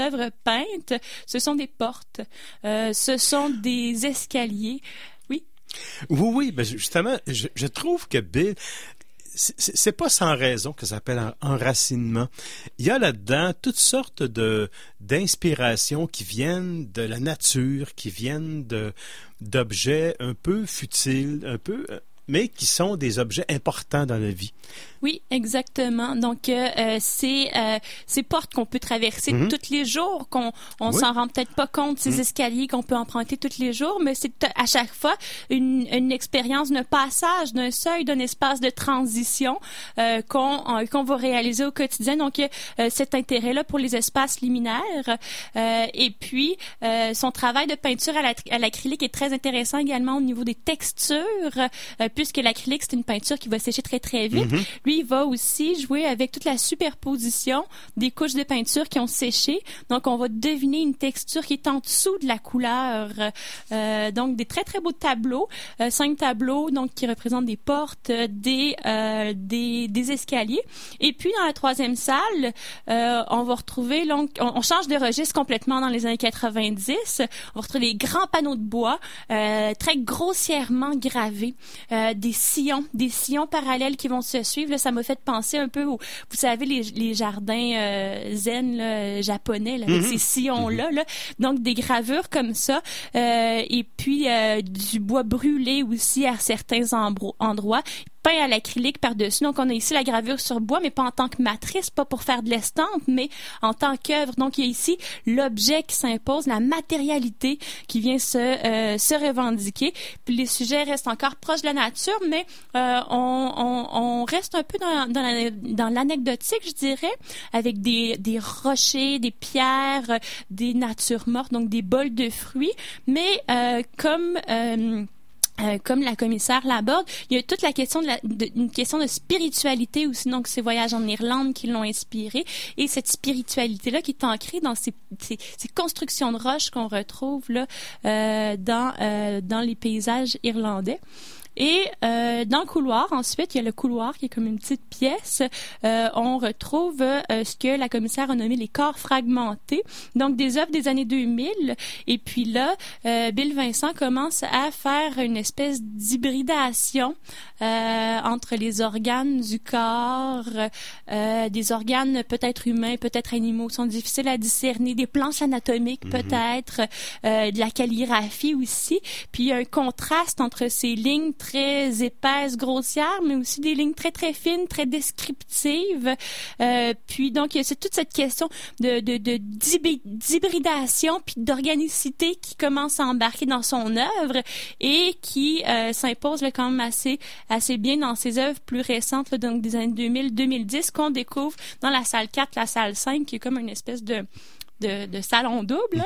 œuvres peintes, ce sont des portes, euh, ce sont des escaliers. Oui. Oui, oui, ben justement, je, je trouve que Bill, c'est, c'est pas sans raison que ça s'appelle enracinement. Il y a là-dedans toutes sortes de d'inspirations qui viennent de la nature, qui viennent de d'objets un peu futiles, un peu, mais qui sont des objets importants dans la vie. Oui, exactement. Donc, euh, c'est euh, ces portes qu'on peut traverser mm-hmm. tous les jours, qu'on on oui. s'en rend peut-être pas compte, ces mm-hmm. escaliers qu'on peut emprunter tous les jours, mais c'est à chaque fois une, une expérience d'un passage, d'un seuil, d'un espace de transition euh, qu'on euh, qu'on va réaliser au quotidien. Donc, euh, cet intérêt-là pour les espaces liminaires. Euh, et puis, euh, son travail de peinture à, la, à l'acrylique est très intéressant également au niveau des textures, euh, puisque l'acrylique, c'est une peinture qui va sécher très, très vite. Mm-hmm. Lui, il va aussi jouer avec toute la superposition des couches de peinture qui ont séché. Donc, on va deviner une texture qui est en dessous de la couleur. Euh, donc, des très, très beaux tableaux. Euh, cinq tableaux, donc, qui représentent des portes, des, euh, des, des escaliers. Et puis, dans la troisième salle, euh, on va retrouver, donc, on, on change de registre complètement dans les années quatre-vingt-dix. On va retrouver des grands panneaux de bois, euh, très grossièrement gravés, euh, des sillons, des sillons parallèles qui vont se suivre. Là, ça m'a fait penser un peu aux, vous savez, les, les jardins euh, zen là, japonais, là, avec mm-hmm. ces sillons-là. Là. Donc, des gravures comme ça. Euh, et puis, euh, du bois brûlé aussi à certains embro- endroits. Peint à l'acrylique par-dessus. Donc, on a ici la gravure sur bois, mais pas en tant que matrice, pas pour faire de l'estampe, mais en tant qu'œuvre. Donc, il y a ici l'objet qui s'impose, la matérialité qui vient se, euh, se revendiquer. Puis, les sujets restent encore proches de la nature, mais euh, on, on, on reste un peu dans, dans, la, dans l'anecdotique, je dirais, avec des, des rochers, des pierres, des natures mortes, donc des bols de fruits. Mais euh, comme... Euh, Euh, comme la commissaire l'aborde, il y a toute la question de, la, de une question de spiritualité aussi, donc ces voyages en Irlande qui l'ont inspiré, et cette spiritualité-là qui est ancrée dans ces, ces, ces constructions de roches qu'on retrouve là euh, dans euh, dans les paysages irlandais. Et euh, dans le couloir, ensuite, il y a le couloir qui est comme une petite pièce. Euh, on retrouve euh, ce que la commissaire a nommé les corps fragmentés, donc des œuvres des années deux mille. Et puis là, euh, Bill Vincent commence à faire une espèce d'hybridation euh, entre les organes du corps, euh, des organes peut-être humains, peut-être animaux, sont difficiles à discerner, des planches anatomiques mm-hmm. peut-être, euh, de la calligraphie aussi. Puis il y a un contraste entre ces lignes très épaisses, grossières, mais aussi des lignes très, très fines, très descriptives. Euh, puis, donc, c'est toute cette question de, de, de d'hybridation puis d'organicité qui commence à embarquer dans son œuvre et qui euh, s'impose là, quand même assez, assez bien dans ses œuvres plus récentes, là, donc des années deux mille, deux mille dix, qu'on découvre dans la salle quatre, la salle cinq, qui est comme une espèce de de, de salon double.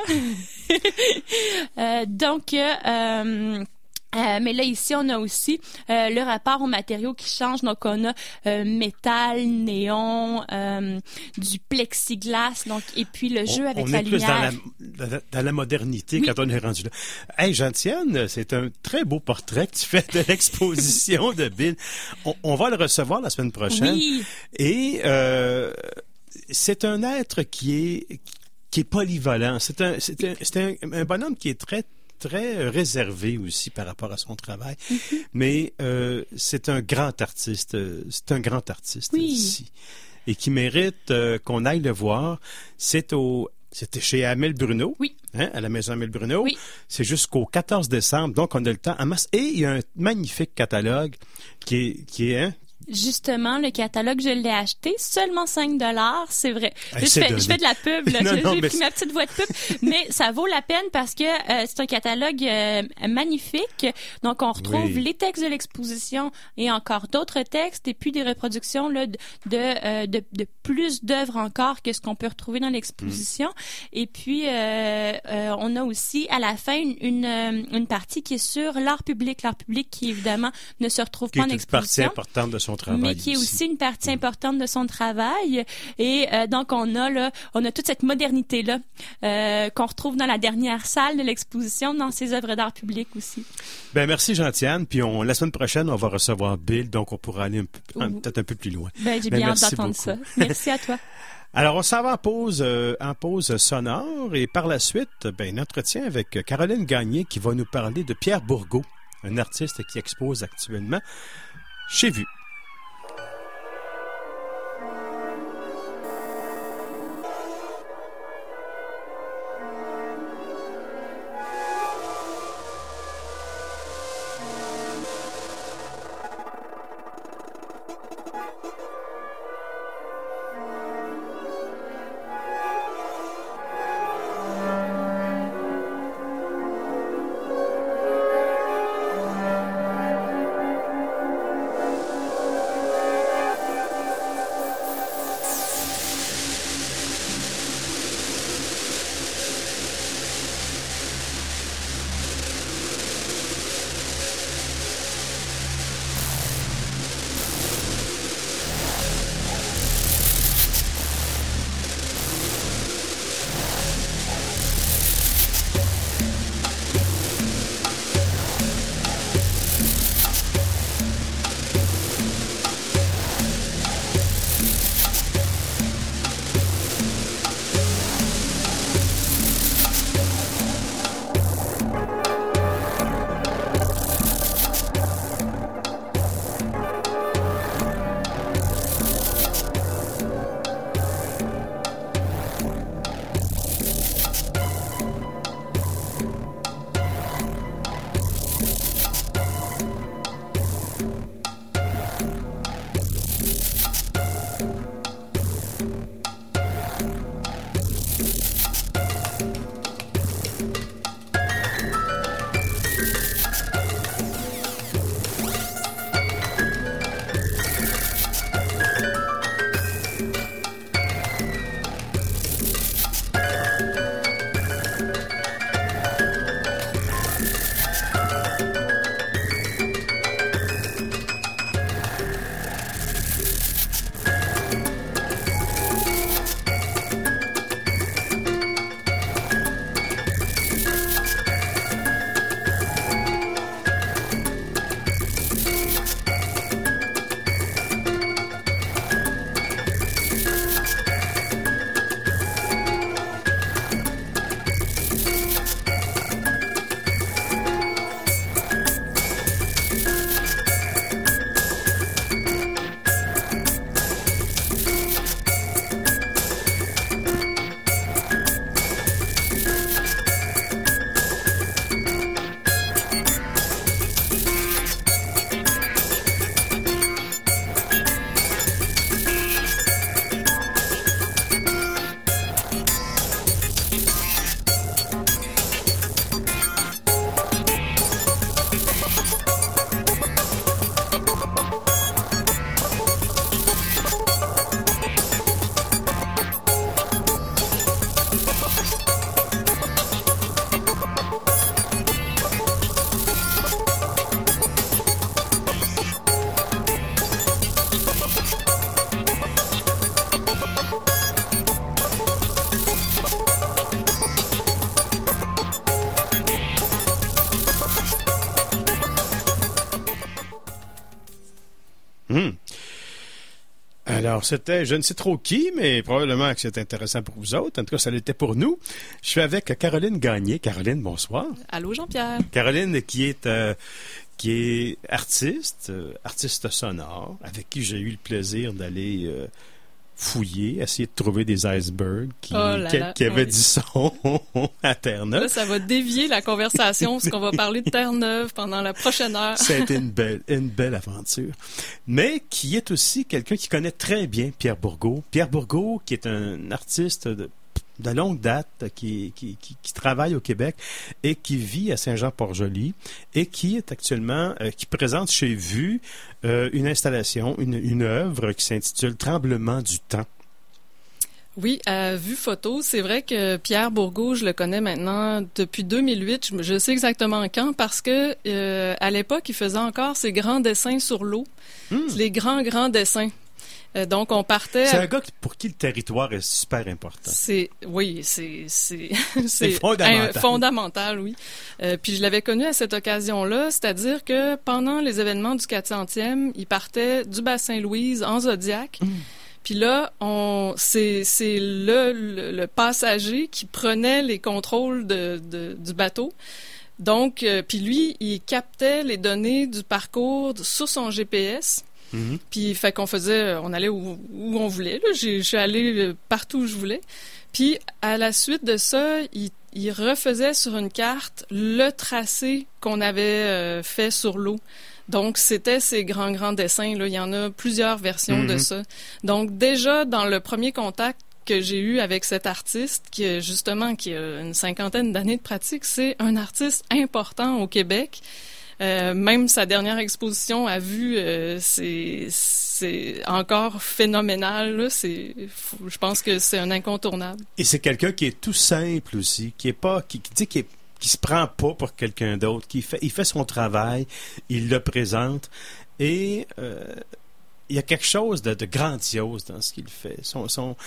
euh, donc, euh, Euh, mais là, ici, on a aussi euh, le rapport aux matériaux qui change. Donc, on a euh, métal, néon, euh, du plexiglas, donc et puis le jeu on, avec on la est lumière. plus dans la, dans la modernité oui. quand on est rendu là. Hey, Gentiane, c'est un très beau portrait que tu fais de l'exposition de Bill. On, on va le recevoir la semaine prochaine. Oui. Et euh, c'est un être qui est qui est polyvalent. C'est un c'est un, c'est un, un bonhomme qui est très très réservé aussi par rapport à son travail. Mm-hmm. Mais euh, c'est un grand artiste. C'est un grand artiste oui. ici. Et qui mérite euh, qu'on aille le voir. C'est au... C'était chez Amel Bruno. Oui. Hein, à la maison Amel Bruno. Oui. C'est jusqu'au quatorze décembre. Donc, on a le temps en masse. Et il y a un magnifique catalogue qui est... Qui est hein, Justement, le catalogue, je l'ai acheté seulement cinq dollars, c'est vrai. Hey, je, c'est fais, je fais de la pub, là. non, j'ai non, j'ai mais pris ma petite voix de pub, mais ça vaut la peine parce que euh, c'est un catalogue euh, magnifique. Donc, on retrouve oui. les textes de l'exposition et encore d'autres textes et puis des reproductions là, de, de, euh, de, de plus d'œuvres encore que ce qu'on peut retrouver dans l'exposition. Mm. Et puis, euh, euh, on a aussi à la fin une, une, une partie qui est sur l'art public. L'art public qui, évidemment, ne se retrouve qui pas en exposition. Qui est une partie exposition. importante de son son travail. Mais qui est aussi, aussi une partie importante de son travail. Et euh, donc, on a là, on a toute cette modernité-là euh, qu'on retrouve dans la dernière salle de l'exposition, dans ses œuvres d'art public aussi. Ben merci, Gentiane. Puis on, la semaine prochaine, on va recevoir Bill, donc on pourra aller un peu, un, peut-être un peu plus loin. Ben, j'ai ben, bien hâte d'entendre ça. Merci à toi. Alors, on s'en va en pause, euh, en pause sonore et par la suite, ben, un entretien avec Caroline Gagné qui va nous parler de Pierre Bourgault, un artiste qui expose actuellement chez Vue. Hum. Alors, c'était, je ne sais trop qui, mais probablement que c'est intéressant pour vous autres. En tout cas, ça l'était pour nous. Je suis avec Caroline Gagné. Caroline, bonsoir. Allô, Jean-Pierre. Caroline, qui est, euh, qui est artiste, euh, artiste sonore, avec qui j'ai eu le plaisir d'aller euh, fouiller, essayer de trouver des icebergs qui, oh là qui, là, qui avaient oui. du son à Terre-Neuve. Là, ça va dévier la conversation parce qu'on va parler de Terre-Neuve pendant la prochaine heure. Ça a été une belle, une belle aventure. Mais qui est aussi quelqu'un qui connaît très bien Pierre Bourgault. Pierre Bourgault, qui est un artiste de, de longue date, qui, qui, qui, qui travaille au Québec et qui vit à Saint-Jean-Port-Joli et qui est actuellement, euh, qui présente chez Vue euh, une installation, une, une œuvre qui s'intitule Tremblement du temps. Oui, à vue photo, c'est vrai que Pierre Bourgault, je le connais maintenant depuis deux mille huit. Je, je sais exactement quand parce que euh, à l'époque, il faisait encore ses grands dessins sur l'eau, mmh. les grands grands dessins. Euh, donc on partait. C'est un gars pour qui le territoire est super important. C'est oui, c'est c'est c'est, c'est fondamental. Un, fondamental, oui. Euh, puis je l'avais connu à cette occasion-là, c'est-à-dire que pendant les événements du quatre centième, il partait du bassin Louise en Zodiac. Mmh. Puis là, on, c'est, c'est le, le, le passager qui prenait les contrôles de, de, du bateau. Donc, euh, puis lui, il captait les données du parcours sur son G P S. Mm-hmm. Puis, fait qu'on faisait, on allait où, où on voulait. Là. J'ai, je suis allée partout où je voulais. Puis, à la suite de ça, il, il refaisait sur une carte le tracé qu'on avait euh, fait sur l'eau. Donc, c'était ces grands, grands dessins. Là. Il y en a plusieurs versions mm-hmm. de ça. Donc, déjà, dans le premier contact que j'ai eu avec cet artiste, qui justement, qui a une cinquantaine d'années de pratique, c'est un artiste important au Québec. Euh, même sa dernière exposition à vue, euh, c'est, c'est encore phénoménal. Là. C'est, je pense que c'est un incontournable. Et c'est quelqu'un qui est tout simple aussi, qui est pas, qui, qui dit qu'il est qui se prend pas pour quelqu'un d'autre, qui fait, il fait son travail, il le présente, et euh, il y a quelque chose de, de grandiose dans ce qu'il fait. Son, son,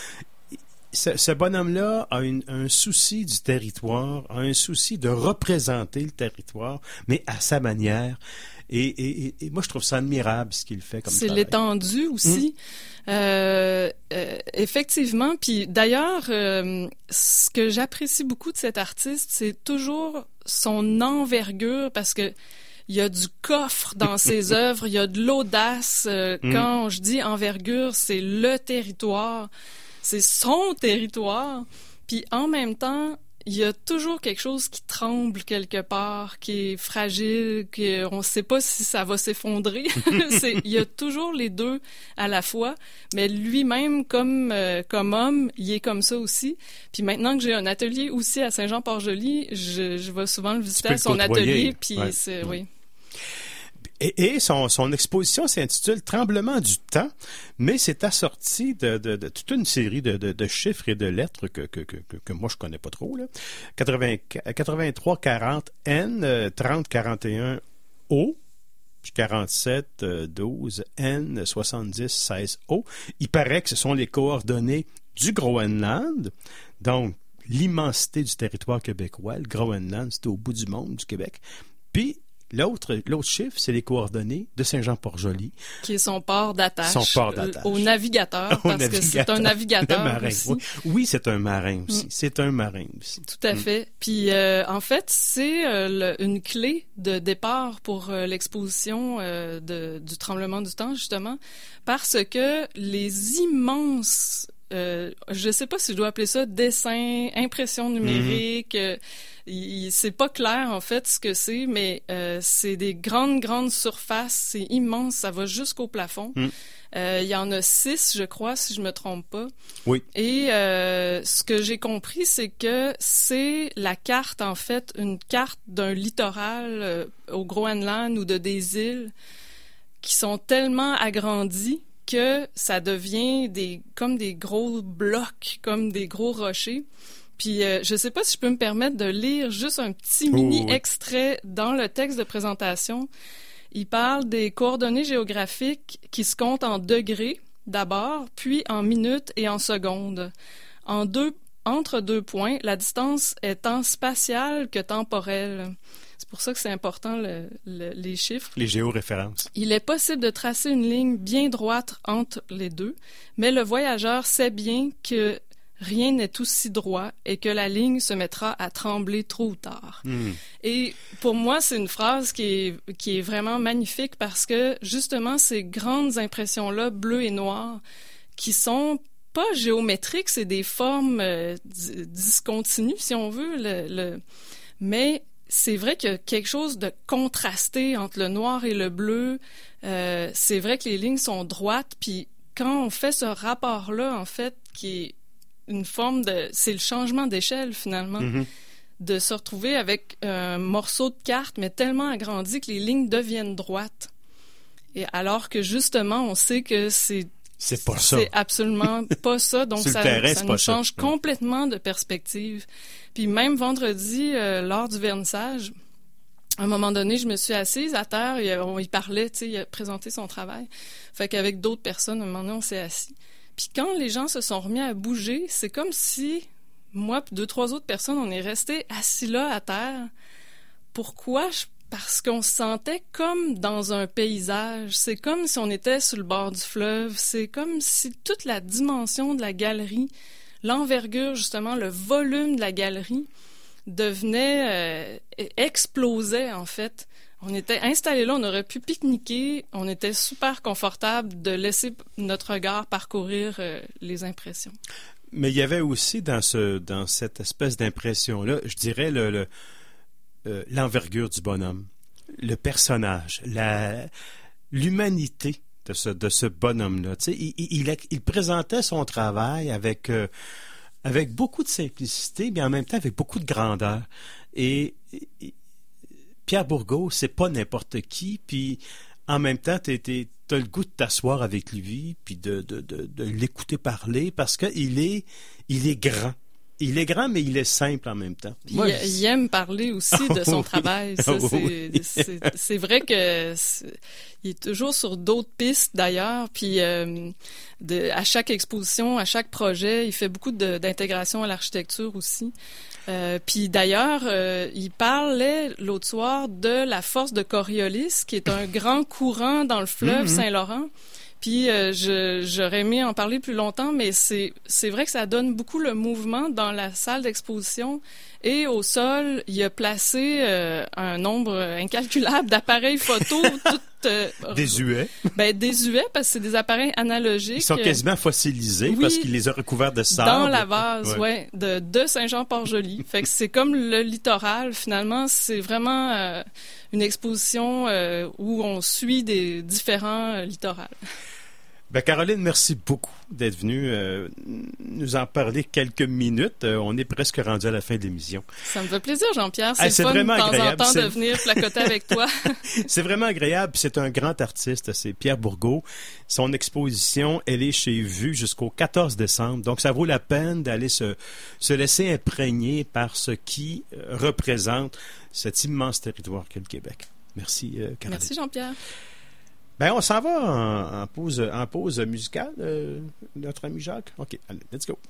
ce, ce bonhomme-là a une, un souci du territoire, a un souci de représenter le territoire, mais à sa manière. Et, et, et moi, je trouve ça admirable, ce qu'il fait comme ça. C'est travail. L'étendue aussi. Mmh. Euh, euh, effectivement. Puis d'ailleurs, euh, ce que j'apprécie beaucoup de cet artiste, c'est toujours son envergure, parce que il y a du coffre dans ses œuvres, il y a de l'audace. Euh, mmh. Quand je dis envergure, c'est le territoire, c'est son territoire. Puis en même temps, il y a toujours quelque chose qui tremble quelque part, qui est fragile, qu'on ne sait pas si ça va s'effondrer. c'est, il y a toujours les deux à la fois, mais lui-même, comme, euh, comme homme, il est comme ça aussi. Puis maintenant que j'ai un atelier aussi à Saint-Jean-Port-Joli, je, je vais souvent le visiter à son atelier, puis ouais. c'est... oui. Et, et son, son exposition s'intitule « Tremblement du temps », mais c'est assorti de, de, de toute une série de, de, de chiffres et de lettres que, que, que, que moi je connais pas trop. Là. quatre-vingt-trois quarante N, trente quarante et un O, quarante-sept douze N, soixante-dix seize O. Il paraît que ce sont les coordonnées du Groenland, donc l'immensité du territoire québécois. Le Groenland, c'est au bout du monde du Québec. Puis, L'autre, l'autre chiffre, c'est les coordonnées de Saint-Jean-Port-Joli. Qui est son port d'attache. Son port d'attache. Au navigateur, au parce navigateur. que c'est un navigateur le marin, aussi. Oui. oui, c'est un marin aussi. Mm. C'est un marin aussi. Tout à mm. fait. Puis, euh, en fait, c'est euh, le, une clé de départ pour euh, l'exposition euh, de, du tremblement du temps, justement, parce que les immenses... Euh, je sais pas si je dois appeler ça dessin, impression numérique. Mm-hmm. Euh, il, c'est pas clair en fait ce que c'est, mais euh, c'est des grandes grandes surfaces, c'est immense, ça va jusqu'au plafond. Mm. Euh, il y en a six, je crois, si je me trompe pas. Oui. Et euh, ce que j'ai compris, c'est que c'est la carte en fait, une carte d'un littoral euh, au Groenland ou de des îles qui sont tellement agrandies que ça devient des comme des gros blocs, comme des gros rochers. Puis euh, je sais pas si je peux me permettre de lire juste un petit mini oh, oui. extrait dans le texte de présentation. Il parle des coordonnées géographiques qui se comptent en degrés d'abord, puis en minutes et en secondes. En deux, entre deux points, la distance est tant spatiale que temporelle. C'est pour ça que c'est important, le, le, les chiffres. Les géoréférences. Il est possible de tracer une ligne bien droite entre les deux, mais le voyageur sait bien que rien n'est aussi droit et que la ligne se mettra à trembler tôt ou tard. Mmh. Et pour moi, c'est une phrase qui est, qui est vraiment magnifique parce que, justement, ces grandes impressions-là, bleues et noires, qui sont pas géométriques, c'est des formes euh, discontinues, si on veut, le, le... mais c'est vrai qu'il y a quelque chose de contrasté entre le noir et le bleu. Euh, c'est vrai que les lignes sont droites, puis quand on fait ce rapport-là, en fait, qui est une forme de... C'est le changement d'échelle, finalement, mm-hmm. de se retrouver avec un morceau de carte, mais tellement agrandi que les lignes deviennent droites. Et alors que, justement, on sait que c'est C'est pas ça. C'est absolument pas ça. Donc, Sur ça, le terrain, ça c'est nous pas ça. change complètement de perspective. Puis même vendredi, euh, lors du vernissage, à un moment donné, je me suis assise à terre, il, on, il parlait, tu sais, il a présenté son travail. Fait qu'avec d'autres personnes, à un moment donné, on s'est assis. Puis quand les gens se sont remis à bouger, c'est comme si moi puis deux, trois autres personnes, on est restés assis là à terre. Pourquoi? Parce qu'on se sentait comme dans un paysage. C'est comme si on était sur le bord du fleuve. C'est comme si toute la dimension de la galerie, l'envergure, justement, le volume de la galerie devenait, euh, explosait, en fait. On était installés là, on aurait pu pique-niquer, on était super confortable de laisser notre regard parcourir euh, les impressions. Mais il y avait aussi dans ce dans cette espèce d'impression-là, je dirais, le... le Euh, l'envergure du bonhomme, le personnage, la, l'humanité de ce, de ce bonhomme-là. Tu sais, il, il, il présentait son travail avec, euh, avec beaucoup de simplicité, mais en même temps avec beaucoup de grandeur. Et, et Pierre Bourgault, c'est pas n'importe qui, puis en même temps, tu as le goût de t'asseoir avec lui, puis de, de, de, de l'écouter parler, parce qu'il est, il est grand. Il est grand, mais il est simple en même temps. Moi, il, je... il aime parler aussi de son oui. travail. Ça, oh, c'est, oui. c'est, c'est vrai que c'est, il est toujours sur d'autres pistes d'ailleurs. Puis euh, de, à chaque exposition, à chaque projet, il fait beaucoup de, d'intégration à l'architecture aussi. Euh, puis d'ailleurs, euh, il parlait l'autre soir de la force de Coriolis, qui est un grand courant dans le fleuve mm-hmm. Saint-Laurent. Puis euh, je, j'aurais aimé en parler plus longtemps, mais c'est, c'est vrai que ça donne beaucoup le mouvement dans la salle d'exposition. Et au sol, il a placé euh, un nombre incalculable d'appareils photo, tout euh, désuets. Ben désuets parce que c'est des appareils analogiques. Ils sont quasiment fossilisés oui, parce qu'il les a recouverts de sable. Dans la vase, ouais, ouais de, de Saint-Jean-Port-Joli. Fait que c'est comme le littoral. Finalement, c'est vraiment euh, une exposition euh, où on suit des différents euh, littorales. Ben Caroline, merci beaucoup d'être venue euh, nous en parler quelques minutes. Euh, on est presque rendu à la fin de l'émission. Ça me fait plaisir, Jean-Pierre. C'est, ah, c'est fun vraiment de temps agréable. en temps c'est... de venir placoter avec toi. C'est vraiment agréable. C'est un grand artiste. C'est Pierre Bourgault. Son exposition, elle est chez Vue jusqu'au quatorze décembre. Donc, ça vaut la peine d'aller se, se laisser imprégner par ce qui euh, représente cet immense territoire qu'est le Québec. Merci, euh, Caroline. Merci, Jean-Pierre. Ben, on s'en va en, en, pause, en pause musicale, euh, notre ami Jacques. OK, allez, let's go.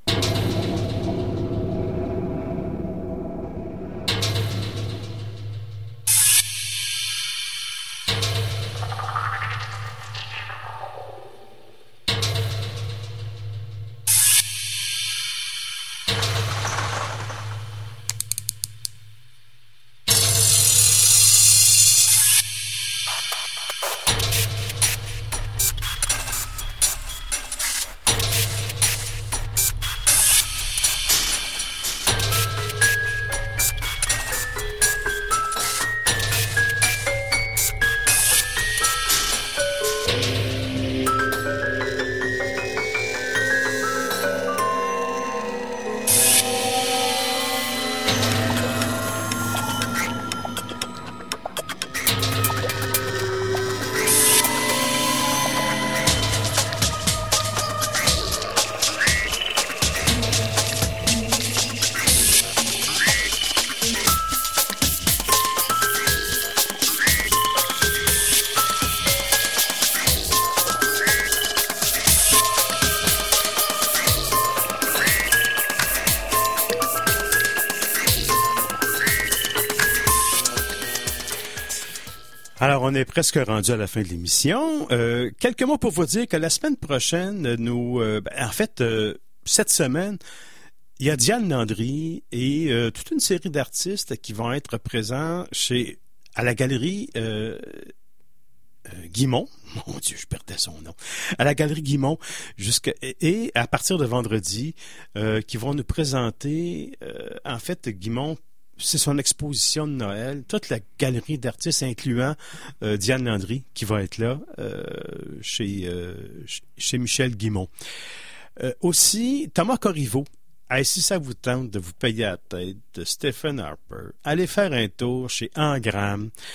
Alors, on est presque rendu à la fin de l'émission. Euh, quelques mots pour vous dire que la semaine prochaine, nous, euh, ben, en fait, euh, cette semaine, il y a Diane Landry et euh, toute une série d'artistes qui vont être présents chez à la galerie euh, euh, Guimont. Mon Dieu, je perdais son nom. À la galerie Guimont, jusqu'à et à partir de vendredi, euh, qui vont nous présenter, euh, en fait, Guimont. C'est son exposition de Noël, toute la galerie d'artistes, incluant euh, Diane Landry, qui va être là, euh, chez, euh, chez Michel Guimont. Euh, aussi, Thomas Corriveau. Hey, si ça vous tente de vous payer à la tête de Stephen Harper, allez faire un tour chez Engram.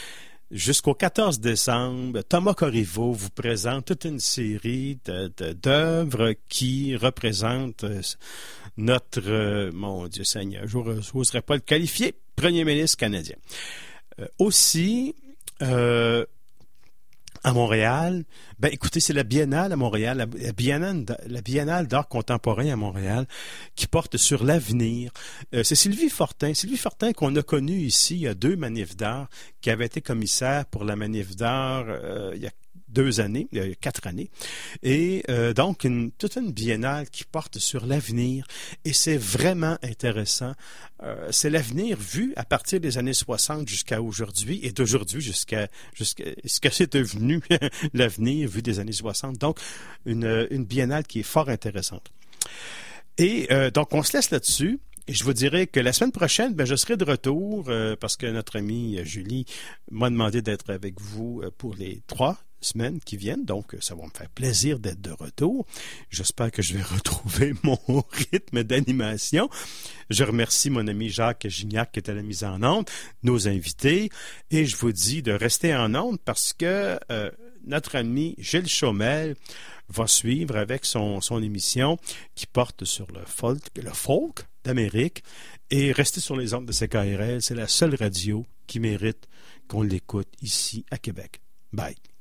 jusqu'au quatorze décembre, Thomas Corriveau vous présente toute une série de, de, d'œuvres qui représentent notre, euh, mon Dieu Seigneur, je n'oserais pas le qualifier, premier ministre canadien. Euh, aussi, euh, à Montréal, ben écoutez, c'est la Biennale à Montréal, la, la, Biennale, la Biennale d'art contemporain à Montréal, qui porte sur l'avenir. Euh, c'est Sylvie Fortin, Sylvie Fortin qu'on a connue ici, il y a deux manifs d'art, qui avait été commissaire pour la manif d'art euh, il y a deux années, il y a quatre années, et euh, donc une, toute une biennale qui porte sur l'avenir, et c'est vraiment intéressant. Euh, c'est l'avenir vu à partir des années soixante jusqu'à aujourd'hui, et d'aujourd'hui jusqu'à jusqu'à ce que c'est devenu l'avenir vu des années soixante. Donc, une, une biennale qui est fort intéressante. Et euh, donc, on se laisse là-dessus. Et je vous dirais que la semaine prochaine, ben, je serai de retour euh, parce que notre amie Julie m'a demandé d'être avec vous euh, pour les trois semaines qui viennent, donc ça va me faire plaisir d'être de retour. J'espère que je vais retrouver mon rythme d'animation. Je remercie mon ami Jacques Gignac qui est à la mise en onde, nos invités, et je vous dis de rester en onde parce que euh, notre ami Gilles Chaumel va suivre avec son, son émission qui porte sur le folk, le folk d'Amérique, et rester sur les ondes de C K R L, c'est la seule radio qui mérite qu'on l'écoute ici à Québec. Bye.